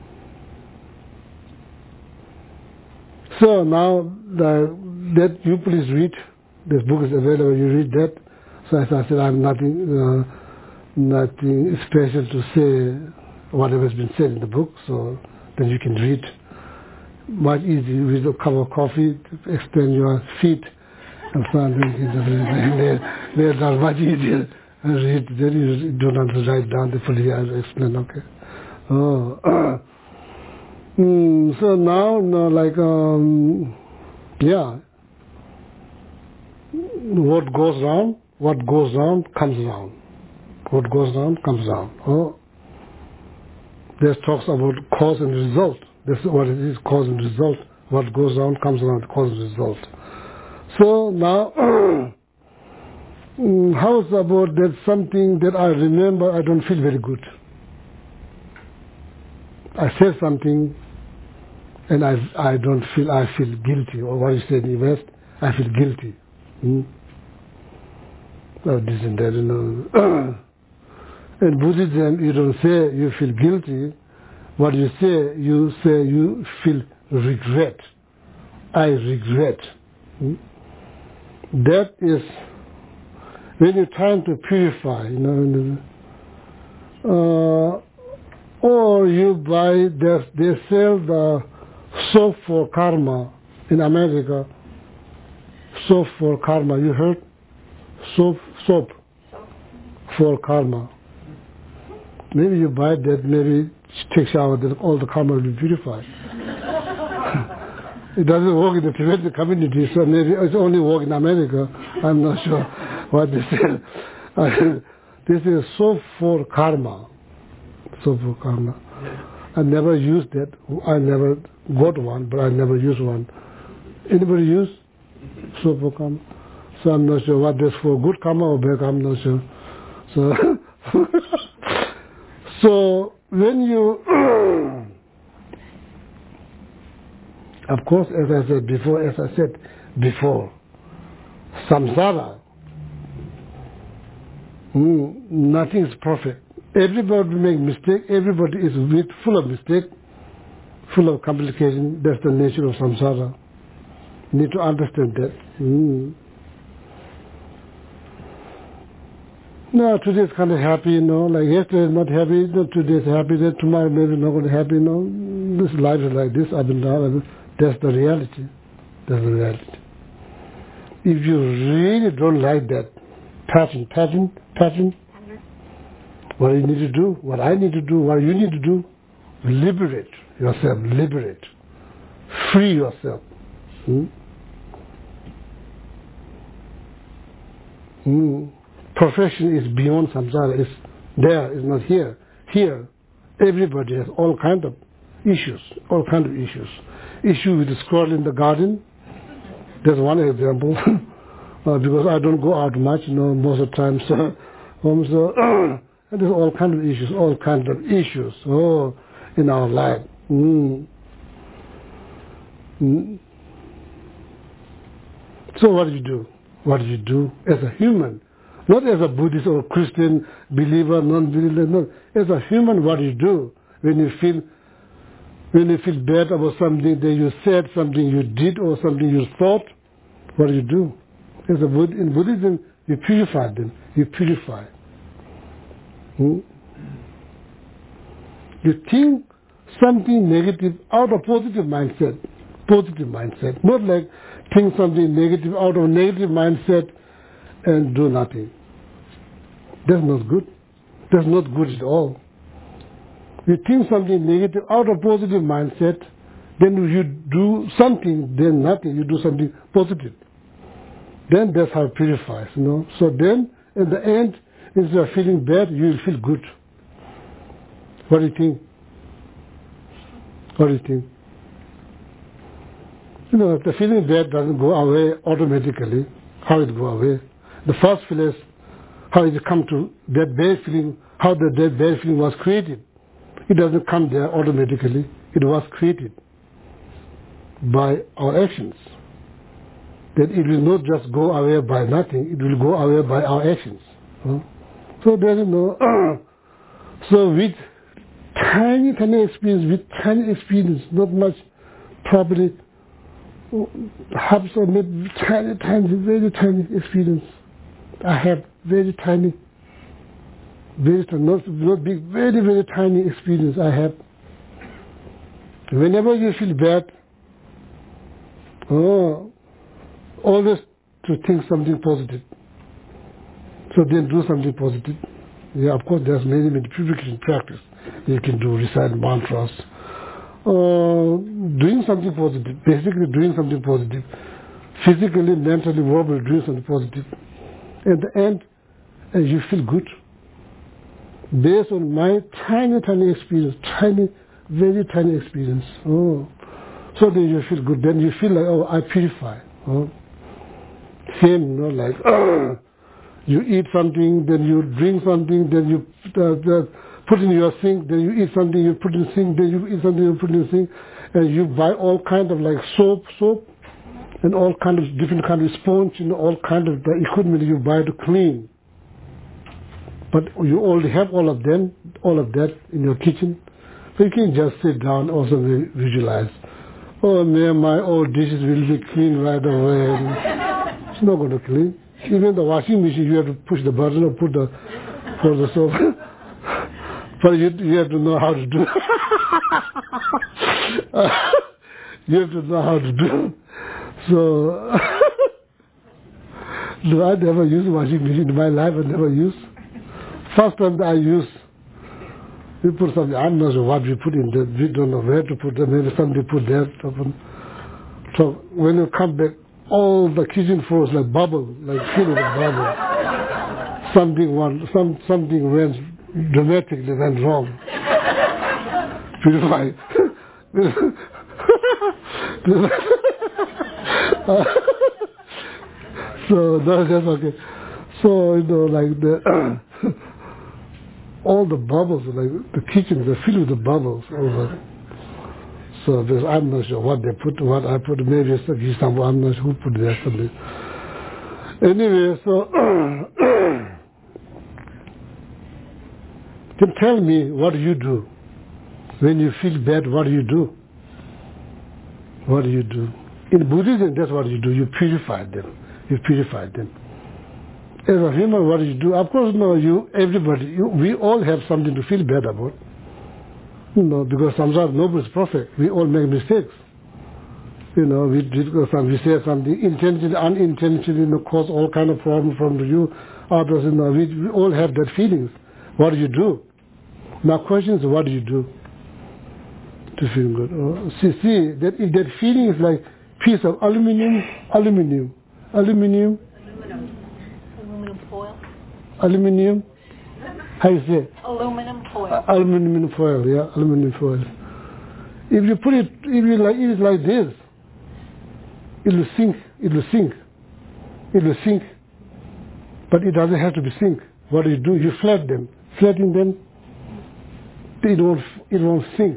So now the, that you please read. This book is available. You read that. So as I said, I have nothing, uh, nothing special to say. Whatever has been said in the book. So then you can read. Much easier with a cup of coffee, extend your feet, and so on. They're not much easier. Read, then you don't have to write down the fully I explain, okay. Oh. mm, so now, no, like, um, yeah. What goes round, what goes round comes round. What goes round comes round. Oh. There's talks about cause and result. That's what it is, cause and result. What goes round comes around, cause and result. So now, mm, how about that something that I remember I don't feel very good? I said something and I I don't feel, I feel guilty, or what you say in the West, I feel guilty. Hmm? Oh, this and that, you know. In Buddhism, you don't say you feel guilty. What you say, you say you feel regret. I regret. Hmm? That is when you're trying to purify, you know. Uh, or you buy, they, they sell the soap for karma in America. Soap for karma, you heard? Soap, soap for karma. Maybe you buy that, maybe take shower, then all the karma will be purified. It doesn't work in the Tibetan community, so maybe it's only work in America. I'm not sure what this is. This is soap for karma. Soap for karma. I never used that. I never got one, but I never used one. Anybody use soap for karma? So I'm not sure what that's for, good karma or bad karma, I'm not sure. So, so when you, of course, as I said before, as I said before, samsara, mm, nothing is perfect. Everybody makes mistake. Everybody is with, full of mistake, full of complication. That's the nature of samsara. You need to understand that. Mm. No, today's kind of happy, you know, like yesterday is not happy, no, today's happy, then tomorrow maybe not going to be happy, you know. This life is like this, up and down. That's the reality. That's the reality. If you really don't like that pattern, pattern, pattern, what you need to do, what I need to do, what you need to do, liberate yourself, liberate. Free yourself. Hmm? Hmm. Perfection is beyond samsara. It's there, it's not here. Here, everybody has all kind of issues, all kind of issues. Issue with the squirrel in the garden, that's one example. uh, because I don't go out much, you know, most of the time. So, um, so there's all kind of issues, all kind of issues. Oh, in our life. Mm. Mm. So what do you do? What do you do as a human? Not as a Buddhist or Christian believer, non-believer, no. As a human, what do you do when you feel when you feel bad about something that you said, something you did, or something you thought? What do you do? As a Buddhist, in Buddhism, you purify them. You purify. Hmm? You think something negative out of positive mindset. Positive mindset. Not like think something negative out of negative mindset and do nothing. That's not good. That's not good at all. You think something negative out of positive mindset, then you do something, then nothing, you do something positive. Then that's how it purifies, you know. So then, at the end, instead of feeling bad, you will feel good. What do you think? What do you think? You know, the feeling bad doesn't go away automatically. How it go away? The first place, how it come to that bad feeling, how the that bad feeling was created. It doesn't come there automatically. It was created by our actions. That it will not just go away by nothing, it will go away by our actions. Huh? So there is no... so with tiny, tiny experience, with tiny experience, not much, probably perhaps or maybe tiny, tiny, very tiny experience. I have very tiny, very not, not big, very, very tiny experience I have. Whenever you feel bad, oh, always to think something positive. So then do something positive. Yeah, of course, there's many, many purification practice. You can do recite mantras, uh, doing something positive, basically doing something positive, physically, mentally, verbally doing something positive. At the end, uh, you feel good. Based on my tiny, tiny experience, tiny, very tiny experience. Oh, so then you feel good. Then you feel like, oh, I purify. Oh. Same, you know, like, uh, You eat something, then you drink something, then you uh, uh, put in your sink, then you eat something, you put in sink, then you eat something, you put in sink, and you buy all kind of like soap, soap, and all kind of different kind of sponge, and all kind of the equipment you buy to clean. But you already have all of them, all of that in your kitchen. So you can just sit down, also visualize. Oh man, my old dishes will be clean right away. It's not going to clean. Even the washing machine, you have to push the button or put the for the soap. But you, you have to know how to do it. You have to know how to do it. So, no, I never use washing machine in my life. I never use. First time I use, we put something, I'm not sure what we put in there. We don't know where to put them. Maybe somebody put there. So when you come back, all the kitchen floors like bubble, like filled with bubble. Something one, some something went dramatically went wrong. Purify. So no, that's okay. So you know, like the all the bubbles, like the kitchen, they're filled with the bubbles. Over. So there's, I'm not sure what they put, what I put. Maybe it's like some, I'm not sure who put there something. Anyway, so can tell me what do you do when you feel bad? What do you do? What do you do? In Buddhism, that's what you do. You purify them. You purify them. As a human, what do you do? Of course, no. You, everybody, you, we all have something to feel bad about. You know, because samsara, nobody's perfect. We all make mistakes. You know, we did some, we say something intentionally, unintentionally, you know, cause all kind of problems from you, others. You know, we, we all have that feelings. What do you do? My question is, what do you do to feel good? Oh, see, see that if that feeling is like piece of aluminum, aluminum, aluminum, Aluminum. Aluminum foil. Aluminium. How you say? Aluminum foil. Uh, aluminum foil, yeah, aluminum foil. If you put it, if you like, it is like this, it will sink. It will sink. It will sink. But it doesn't have to be sink. What do you do? You flat them. Flatten them. It won't. It won't sink.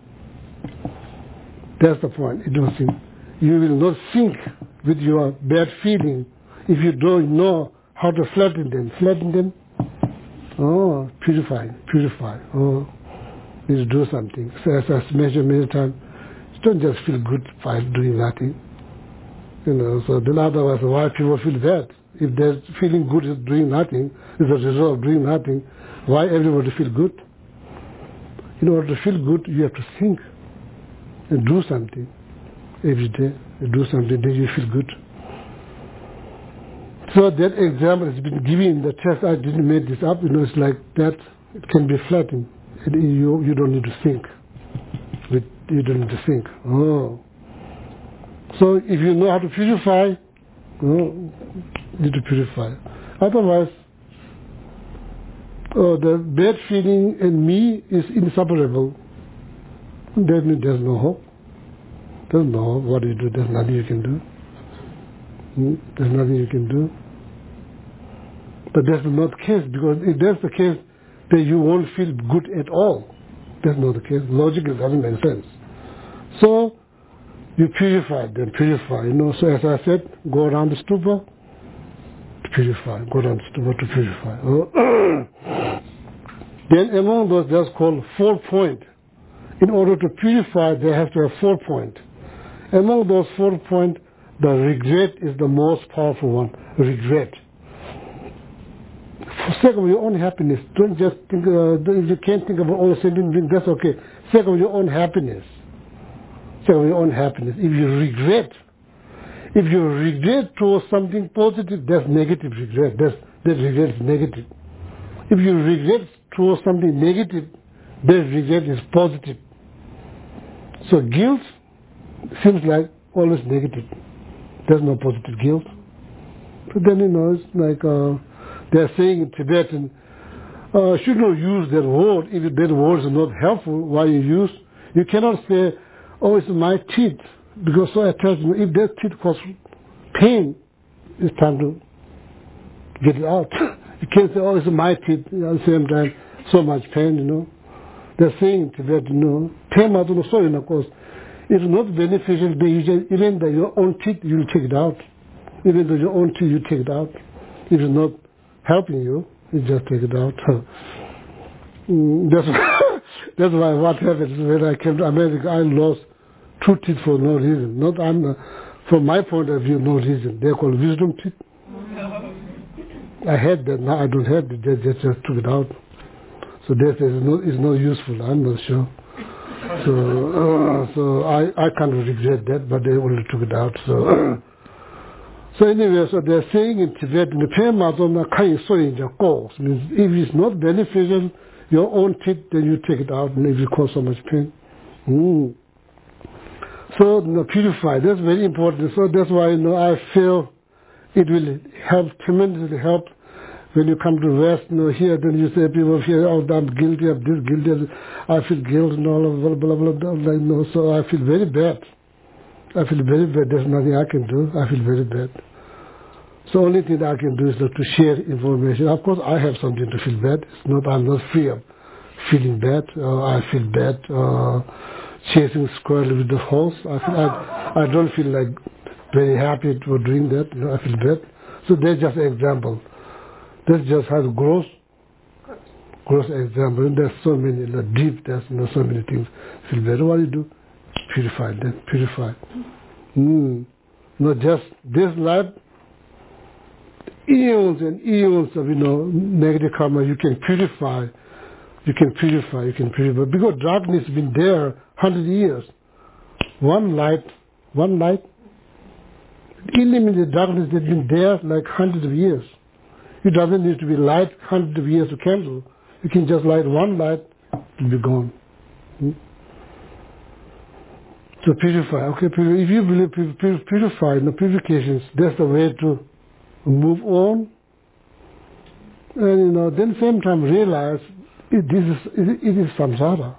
That's the point. It won't sink. You will not sink with your bad feeling if you don't know how to flatten them. Flatten them. Oh, purify, purify. Oh, need to do something. So as I mentioned many times, don't just feel good by doing nothing. You know, so then otherwise why people feel bad? If they're feeling good is doing nothing, is a result of doing nothing, why everybody feel good? In order to feel good, you have to think and do something every day. You do something, then you feel good. So that example has been given in the test. I didn't make this up. You know, it's like that. It can be flattened. And you you don't need to think. You don't need to think. Oh. So if you know how to purify, oh, you need to purify. Otherwise, oh, the bad feeling in me is inseparable. That means there's no hope. There's no hope. What do you do? There's nothing you can do. Hmm? There's nothing you can do. But that's not the case, because if that's the case, then you won't feel good at all. That's not the case. Logically, it doesn't make sense. So, you purify them, purify. You know, so as I said, go around the stupa to purify. Go around the stupa to purify. Oh. Then among those, that's called four point. In order to purify, they have to have four point. Among those four point, the regret is the most powerful one. Regret. For sake of your own happiness, don't just think, uh, if you can't think about all the sentient beings, that's okay. Sake of your own happiness. Sake of your own happiness. If you regret, if you regret towards something positive, that's negative regret. That's, that regret is negative. If you regret towards something negative, that regret is positive. So guilt seems like always negative. There's no positive guilt. But then, you know, it's like uh, they're saying in Tibetan, uh, should not use that word if that word is not helpful. Why you use? You cannot say, oh, it's my teeth, because so attached. If that teeth cause pain, it's time to get it out. You can't say, oh, it's my teeth. At the same time, so much pain, you know. They're saying in Tibet, you know, pain is also, you know, of course, it's not beneficial. But you just, even though your own teeth, you'll take it out. Even though your own teeth, you take it out. If it's not helping you, you just take it out. mm, that's, that's why what happened when I came to America, I lost two teeth for no reason. Not I'm, uh, from my point of view, no reason. They're called wisdom teeth. I had that, now I don't have it. They just, just took it out. So that is no, is no useful. I'm not sure. So, uh, so I, I can't regret that, but they only took it out. So, so anyway, so they're saying in Tibet, the pain mazona kai so in your goals means if it's not beneficial, your own teeth, then you take it out, and if you cause so much pain. Mm. So, you know, purify. That's very important. So that's why, you know, I feel it will help, tremendously help when you come to rest, you know, here, then you say, people here, oh, I'm guilty of this, guilty of this. I feel guilt and all of blah, blah, blah, blah, blah, you know, so I feel very bad. I feel very bad. There's nothing I can do. I feel very bad. So only thing I can do is like, to share information. Of course, I have something to feel bad. It's not, I'm not free of feeling bad. Uh, I feel bad uh, chasing squirrel with the horse. I feel, I, I don't feel like very happy for doing that. You know, I feel bad. So that's just an example. That just has gross, gross example. And there's so many, like deep, there's you know, so many things. Feel bad. What do you do? Purify them. Purify. Mm. Not just this life. Eons and eons of, you know, negative karma, you can purify. You can purify, you can purify. Because darkness has been there one hundred years. One light, one light, eliminate darkness that's been there like hundreds of years. It doesn't need to be light hundreds of years of candle. You can just light one light, it'll be gone. Hmm? So purify, okay, if you believe purify, the purifications, that's the way to move on. And, you know, then same time realize it, this is, it, it is samsara.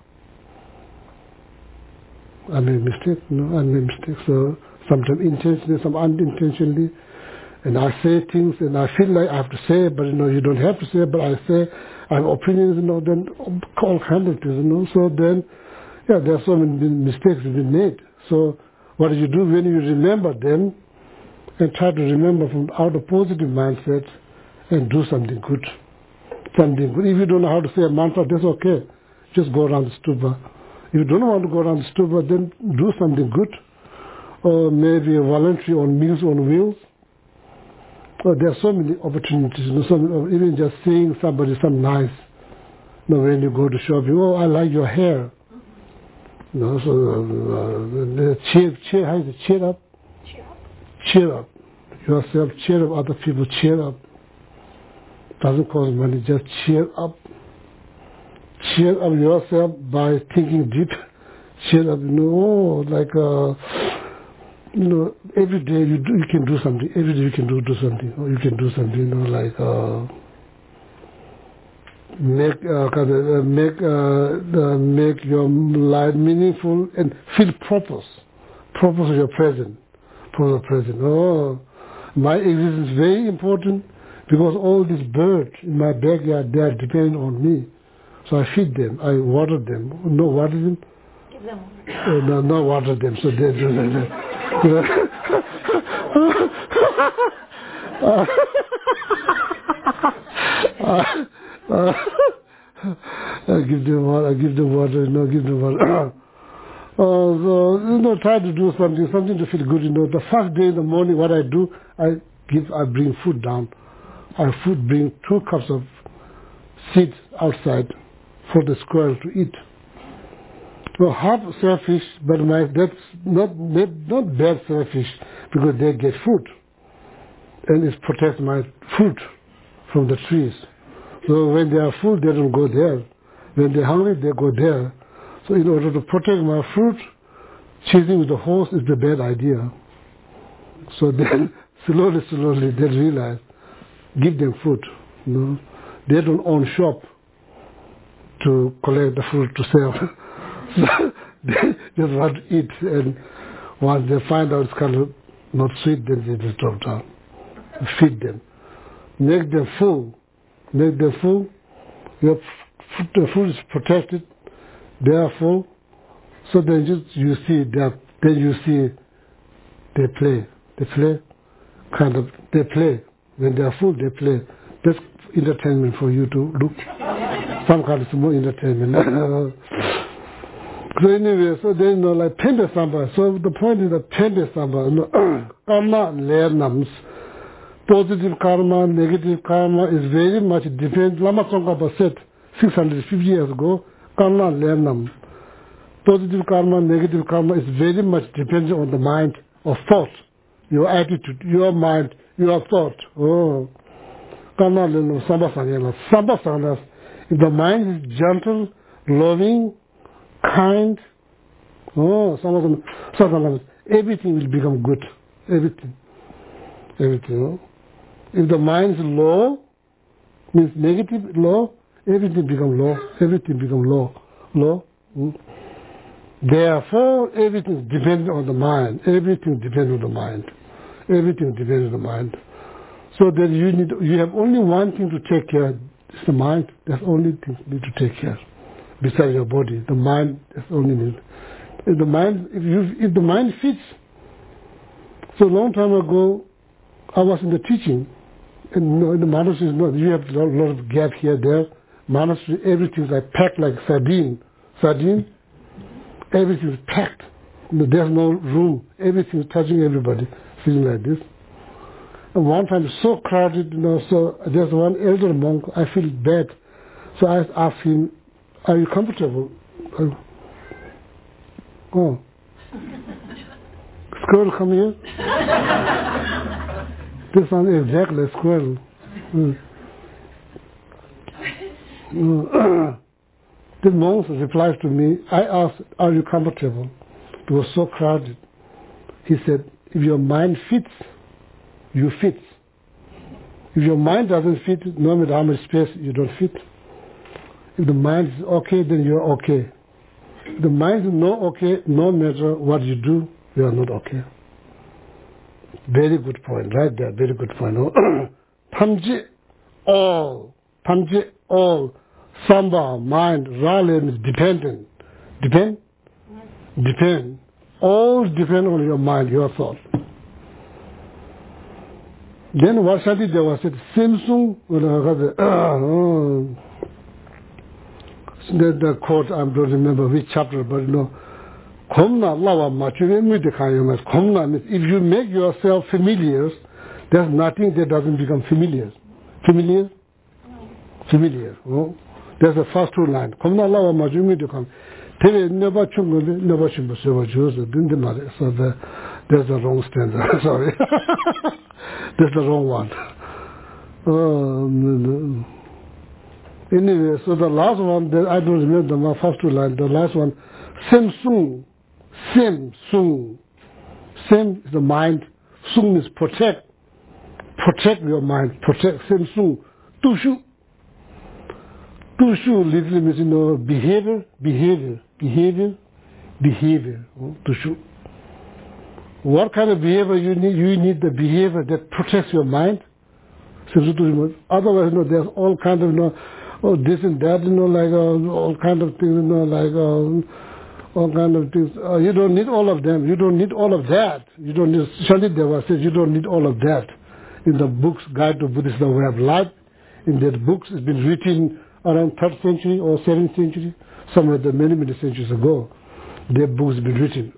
I made a mistake, no, I made a mistake. So sometimes intentionally, some unintentionally. And I say things and I feel like I have to say it, but you know, you don't have to say it, but I say, I have opinions, you know, then all kinds of things, you know. So then, yeah, there are so many mistakes that have been made. So what do you do when you remember them and try to remember from out of positive mindset and do something good? Something good. If you don't know how to say a mantra, that's okay. Just go around the stupa. If you don't want to go around the stupa, then do something good. Or maybe a voluntary on Meals on Wheels. Well, there are so many opportunities, you know, some, even just seeing somebody, some nice, you know, when you go to shopping, oh, I like your hair. You know, so uh, cheer, cheer, how is it, cheer up? Cheer up. Cheer up. Yourself, cheer up other people, cheer up. Doesn't cost money, just cheer up. Cheer up yourself by thinking deep. Cheer up, you know, oh, like, uh, you know, every day you do, you can do something. Every day you can do do something. Or you can do something, you know, like uh, make uh, kind of, uh, make uh, uh, make your life meaningful and feel purpose. Purpose of your present. Purpose of present. Oh, my existence is very important because all these birds in my backyard, they are depending on me. So I feed them. I water them. No water them. Give them water. Uh, no, no water them. So they do that. uh, uh, I give them water, I give them water, you know, give them water. uh, so, you know, try to do something, something to feel good, you know. The first day in the morning, what I do, I give, I bring food down. I food bring two cups of seeds outside for the squirrel to eat. So half selfish, but my, that's not, not bad selfish because they get food. And it protects my fruit from the trees. So when they are full, they don't go there. When they're hungry, they go there. So in order to protect my fruit, chasing with the horse is the bad idea. So then slowly, slowly they realize, give them food. You know? They don't own shop to collect the fruit to sell. So they just want to eat, and once they find out it's kind of not sweet, then they just drop down. Feed them. make them full, make them full. Your f- the food is protected, they are full. So then you, you see that, then you see they play, they play, kind of, they play. When they are full, they play. That's entertainment for you to look. Some kind of small entertainment. So anyway, so then, you know, like Pende Samba. So the point is that Pende Samba, you know, karma learnams, positive karma, negative karma is very much depends. Lama Tsongkhapa said six hundred fifty years ago, karma learnam. Positive karma, negative karma is very much dependent on the mind or thought, your attitude, your mind, your thought. Oh, karma learnam, Samba Sangela. Samba Sangela, if the mind is gentle, loving, kind, oh, some of them, some of them, everything will become good. Everything. Everything. Oh. If the mind is low, means negative, low, everything become low. Everything become low. Low. Mm. Therefore, everything depends on the mind. Everything depends on the mind. Everything depends on the mind. So then you need, you have only one thing to take care of. It's the mind. That's the only thing you need to take care of. Besides your body, the mind is only needed. If the mind, if you, if the mind fits. So a long time ago, I was in the teaching, and you know, in the monastery, no, you have a lot, lot of gap here, there. Monastery, everything's like packed like sardine, sardine. Everything's packed. There's no room. Everything's touching everybody, feeling like this. And one time, so crowded, you know. So there's one elder monk. I feel bad, so I asked him, "Are you comfortable?" Uh, oh. Squirrel, come here. This one is exactly a squirrel. Mm. Mm. The monk replies to me, I asked, "Are you comfortable?" It was so crowded. He said, "If your mind fits, you fit. If your mind doesn't fit, no matter how much space, you don't fit. If the mind is okay, then you're okay. If the mind is not okay, no matter what you do, you are not okay." Very good point, right there, very good point. Tamji, all, Tamji, all, Samba, mind, Rale is dependent. Depend? Depend. All depend on your mind, your thought. Then Vashadi Deva said, Samsung, the, the quote, I don't remember which chapter, but you know, Komna lava Komna means if you make yourself familiar, there's nothing that doesn't become familiar. Familiar? Familiar. Oh? There's the first two lines. Komna lava Majumi never chungu, never chimbu, so the, there's the wrong stanza. Sorry. That's the wrong one. Um, anyway, so the last one, I don't remember the first two lines. The last one, Samsung. Sim, sung. Sim is the mind. Sung is protect. Protect your mind. Protect. Sim, sung. Tushu. Tushu literally means, you know, behavior, behavior, behavior, behavior. Tushu. What kind of behavior you need? You need the behavior that protects your mind. Otherwise, you know, there's all kind of, you know, oh, this and that, you know, like uh, all kind of things, you know, like uh, all kind of things. Uh, you don't need all of them. You don't need all of that. You don't need. Shantideva says you don't need all of that. In the books, Guide to Buddhist Way of Life, in that books, it's been written around third century or seventh century, somewhere there many many centuries ago. Their books have been written.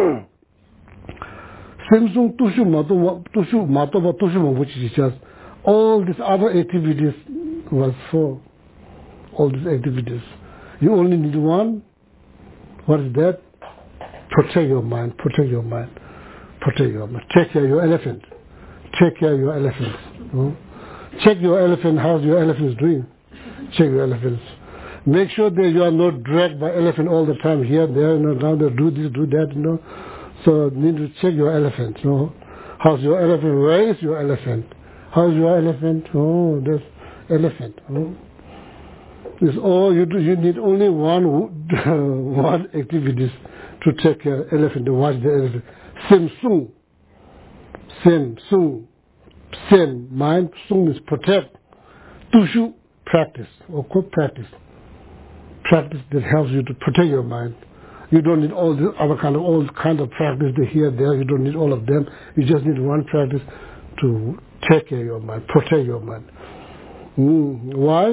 Samsung Tushu Mato Tushu Mato Tushu, which is just all these other activities was for all these activities. You only need one. What is that? Protect your mind, protect your mind, protect your mind. Take care of your elephant. Take care of your elephants. No? Check your elephant, how's your elephants doing? Check your elephants. Make sure that you are not dragged by elephant all the time here, there, you know, down there, do this, do that, you know. So you need to check your elephant, you know. How's your elephant? Where is your elephant? How's your elephant? Oh, there's elephant. Oh. It's all you do. You need only one one activities to take care of elephant, to watch the elephant. Samsung. Samsung. Sen, mind, sung is protect. Tushu, practice, or good practice. Practice that helps you to protect your mind. You don't need all the other kind of all kind of practice to here, there. You don't need all of them. You just need one practice to take care of your mind, protect your mind. Mm. Why?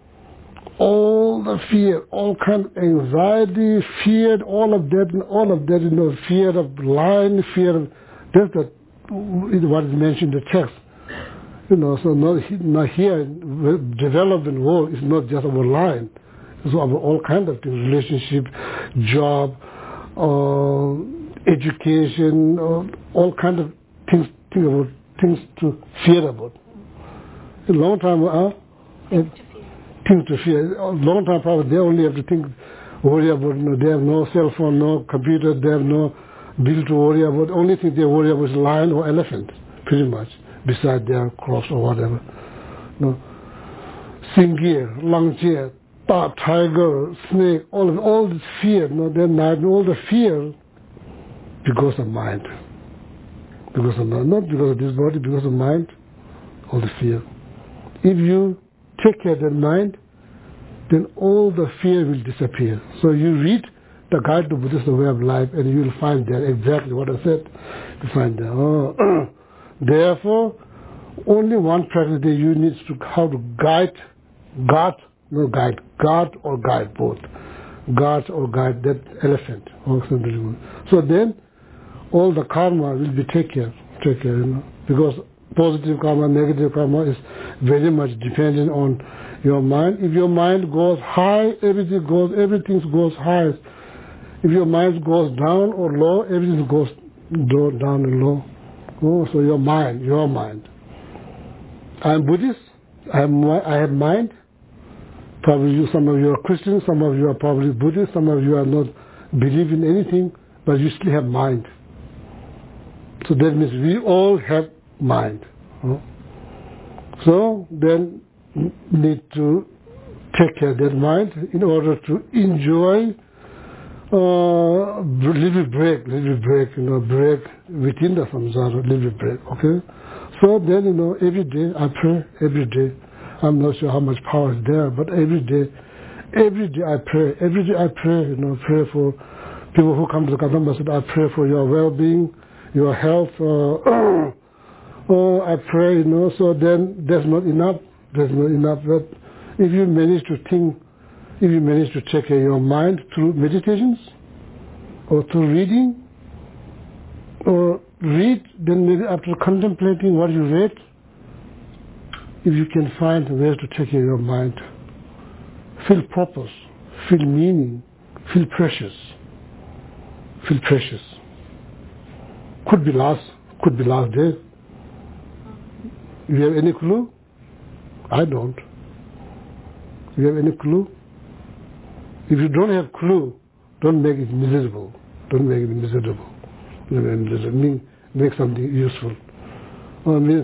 All the fear, all kind of anxiety, fear, all of that, all of that, you know, fear of lying, fear of, that's the, what is mentioned in the text. You know, so not, not here, development world is not just about lying. It's about all kinds of things, relationship, job, uh, education, uh, all kinds of things, things, about, things to fear about. A long time, uh, things to fear. Things to fear. A long time, probably, they only have to think, worry about, you know, they have no cell phone, no computer, they have no bill to worry about. The only thing they worry about is lion or elephant, pretty much, beside their cross or whatever. No. Singir, Langjie, tiger, snake, all of all this fear, no, then all the fear because of mind. Because of mind, not because of this body, because of mind, all the fear. If you take care of the mind, then all the fear will disappear. So you read the Guide to Buddhist Way of Life and you will find there exactly what I said. You find there. Oh. Therefore, only one practice that you need to how to guide, guard, no guide, guard or guide both. Guard or guide that elephant. So then, all the karma will be taken care, take care, you know, because positive karma, negative karma is very much dependent on your mind. If your mind goes high, everything goes, everything goes high. If your mind goes down or low, everything goes down and low. Oh, so your mind, your mind. I'm Buddhist. I have, I have mind. Probably you, some of you are Christians, some of you are probably Buddhist, some of you are not believe in anything, but you still have mind. So that means we all have mind. Oh. So then need to take care of that mind in order to enjoy uh, little break, little break, you know, break within the samsara, little break, okay? So then, you know, every day I pray, every day. I'm not sure how much power is there, but every day, every day I pray, every day I pray, you know, pray for people who come to the Kadamba. I pray for your well-being, your health. Uh, oh, I pray, you know, so then that's not enough. That's not enough. But if you manage to think, if you manage to take care of your mind through meditations or through reading, or read, then maybe after contemplating what you read, if you can find ways to take care of your mind, feel purpose, feel meaning, feel precious, feel precious. Could be last, could be last day. You have any clue? I don't. You have any clue? If you don't have clue, don't make it miserable. Don't make it miserable. Don't make it miserable. Mean, make something useful. Or means,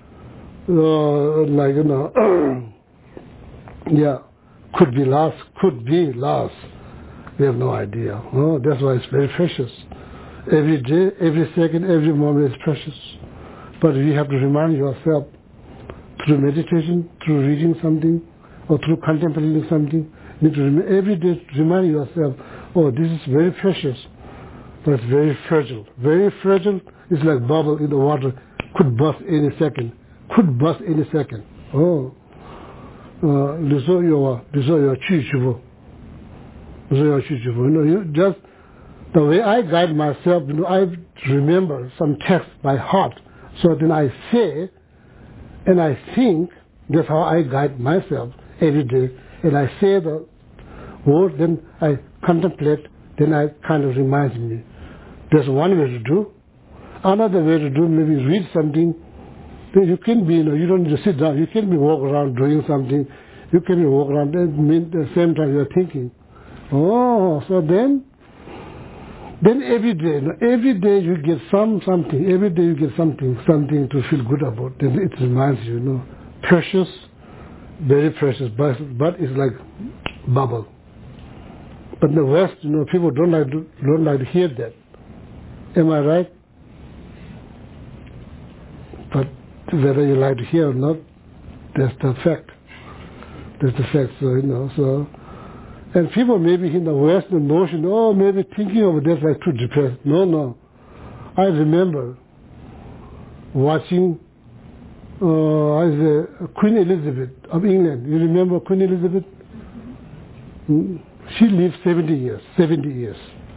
uh, like, you know, yeah, could be last, could be last. We have no idea. Oh, that's why it's very precious. Every day, every second, every moment is precious. But you have to remind yourself through meditation, through reading something, or through contemplating something. You need to rem- every day to remind yourself, oh, this is very precious, but it's very fragile. Very fragile is like bubble in the water, could burst any second, could burst any second. Oh, this is your, this is your chichivu. This is your chichivu. You know, you just the way I guide myself, you know, I remember some text by heart. So then I say, and I think, that's how I guide myself every day. And I say the word, then I contemplate, then I kind of reminds me. There's one way to do. Another way to do, maybe read something. Then you can be, you know, you don't need to sit down. You can be walk around doing something. You can be walk around, and at the same time you're thinking. Oh, so then, then every day, every day you get some something. Every day you get something, something to feel good about. Then it reminds you, you know, precious, very precious, but but it's like bubble. But in the West, you know, people don't like to don't like to hear that. Am I right? But whether you like to hear or not, that's the fact. That's the fact, so, you know, so. And people maybe in the Western notion, oh, maybe thinking of death like too depressed. No, no. I remember watching uh, I say, Queen Elizabeth of England. You remember Queen Elizabeth? Mm. She lived seventy years, seventy years.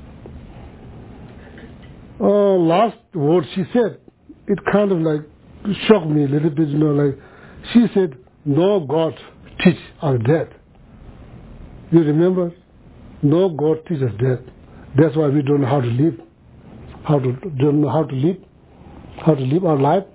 Uh, last word she said, it kind of like shocked me a little bit, you know, like, she said, no God teach us death. You remember? No God teaches death. That's why we don't know how to live. How to, don't know how to live. How to live our life.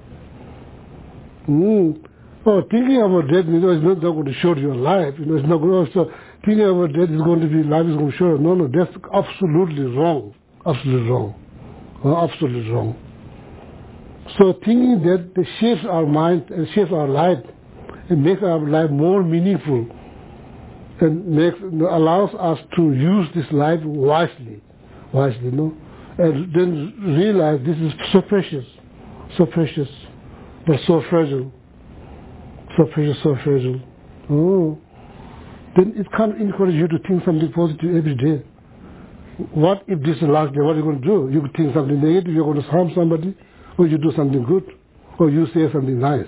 Mm. Oh, thinking about death, you know, it's not going to show your life. You know, it's not going to also, thinking about death is going to be, life is going to show. No, no, that's absolutely wrong. Absolutely wrong. Oh, absolutely wrong. So thinking that it shapes our mind and shapes our life and makes our life more meaningful and makes, allows us to use this life wisely, wisely, you know, and then realize this is so precious, so precious, but so fragile, so precious, so fragile. Oh, then it can encourage you to think something positive every day. What if this is the last day? What are you going to do? You could think something negative, you're going to harm somebody, or you do something good, or you say something nice.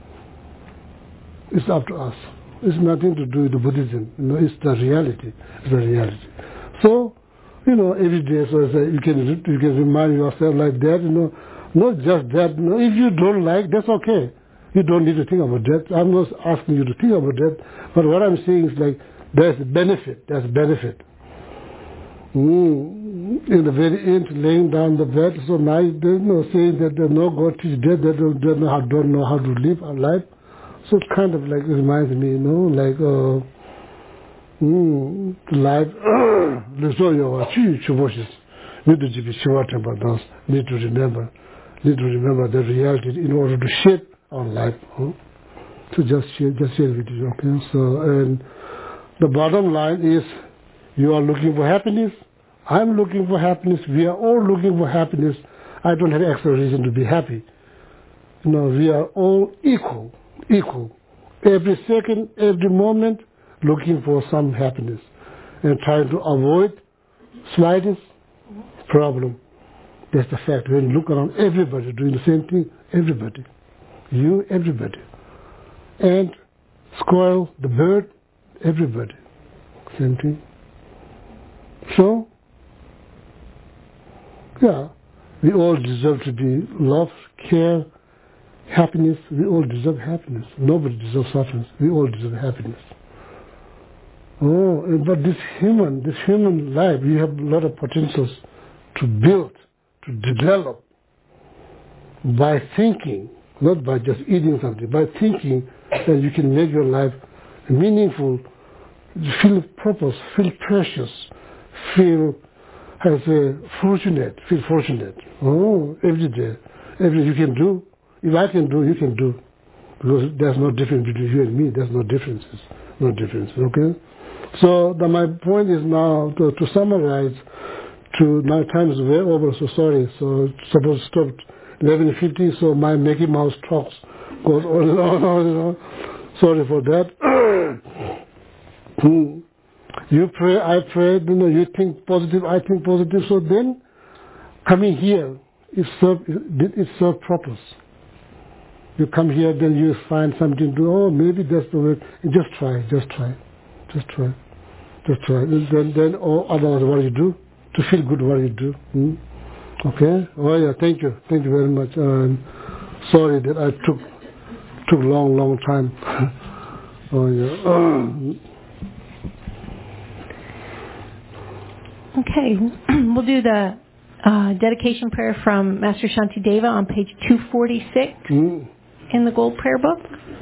It's up to us. It's nothing to do with the Buddhism. You know, it's the reality. It's the reality. So, you know, every day, so you can you can remind yourself like that. You know, not just that. You know, if you don't like, that's okay. You don't need to think about that. I'm not asking you to think about that. But what I'm saying is like there's a benefit. There's a benefit. Mm. In the very end, laying down the bed, so nice. There's no saying that there's no God teach death. They don't, don't know how don't know how to live our life. So it kind of like it reminds me, you know, like uh, mm, life. So you achieve choices. Need to be sure about those. Need to remember. Need to remember the reality in order to shape our life. Huh? To just share, just share with you. Okay. So and the bottom line is, you are looking for happiness. I'm looking for happiness. We are all looking for happiness. I don't have extra reason to be happy. You know, we are all equal, equal. Every second, every moment, looking for some happiness and trying to avoid slightest problem. That's the fact. When you look around, everybody doing the same thing. Everybody. You, everybody. And squirrel, the bird, everybody. Same thing. So, yeah, we all deserve to be loved, care, happiness. We all deserve happiness. Nobody deserves suffering. We all deserve happiness. Oh, but this human, this human life, you have a lot of potentials to build, to develop by thinking, not by just eating something, by thinking that you can make your life meaningful, feel purpose, feel precious, feel as a fortunate, feel fortunate. Oh, every day, every day you can do. If I can do, you can do, because there's no difference between you and me. There's no differences, no difference. Okay. So the, my point is now to, to summarize. To my time is way over. So sorry. So supposed to stop eleven fifty. So my Mickey Mouse talks goes on and on and on. Sorry for that. You pray, I pray, you know, you think positive, I think positive. So then, coming here, it serves it serve purpose. You come here, then you find something to do. Oh, maybe that's the way. Just try, just try, just try, just try. Then, then, oh, otherwise, what do you do? To feel good, what do you do? Hmm? Okay. Oh yeah, thank you, thank you very much. Um, sorry that I took took long, long time. Oh yeah. Okay, we'll do the uh, dedication prayer from Master Shantideva on page two forty-six mm. in the Gold Prayer Book.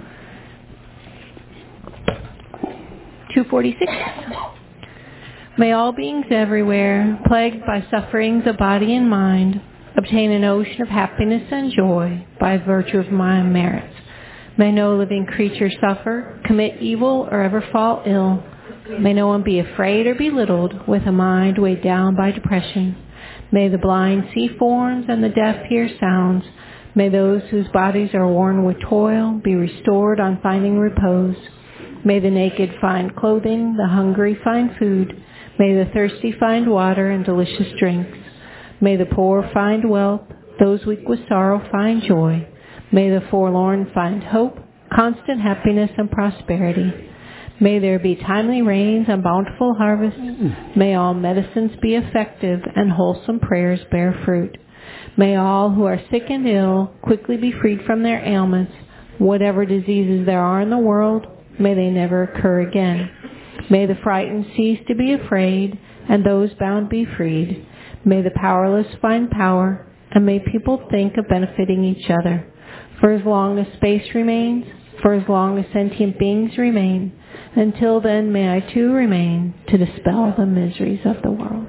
two forty-six. May all beings everywhere, plagued by sufferings of body and mind, obtain an ocean of happiness and joy by virtue of my merits. May no living creature suffer, commit evil, or ever fall ill. May no one be afraid or belittled with a mind weighed down by depression. May the blind see forms and the deaf hear sounds. May those whose bodies are worn with toil be restored on finding repose. May the naked find clothing, the hungry find food. May the thirsty find water and delicious drinks. May the poor find wealth, those weak with sorrow find joy. May the forlorn find hope, constant happiness and prosperity. May there be timely rains and bountiful harvests. May all medicines be effective and wholesome prayers bear fruit. May all who are sick and ill quickly be freed from their ailments. Whatever diseases there are in the world, may they never occur again. May the frightened cease to be afraid, and those bound be freed. May the powerless find power, and may people think of benefiting each other. For as long as space remains, for as long as sentient beings remain, until then may I too remain to dispel the miseries of the world.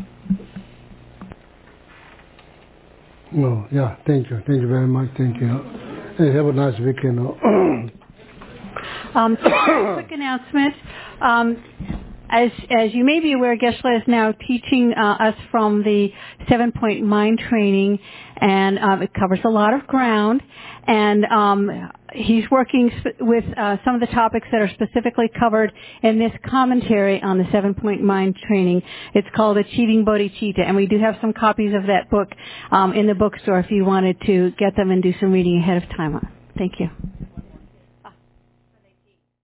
Oh, yeah, thank you. Thank you very much. Thank you. Hey, have a nice weekend. um, quick announcement. Um, As, as you may be aware, Geshe-la is now teaching uh, us from the seven-point mind training, and um, it covers a lot of ground. And um, he's working sp- with uh, some of the topics that are specifically covered in this commentary on the seven-point mind training. It's called Achieving Bodhicitta, and we do have some copies of that book um, in the bookstore if you wanted to get them and do some reading ahead of time. Thank you.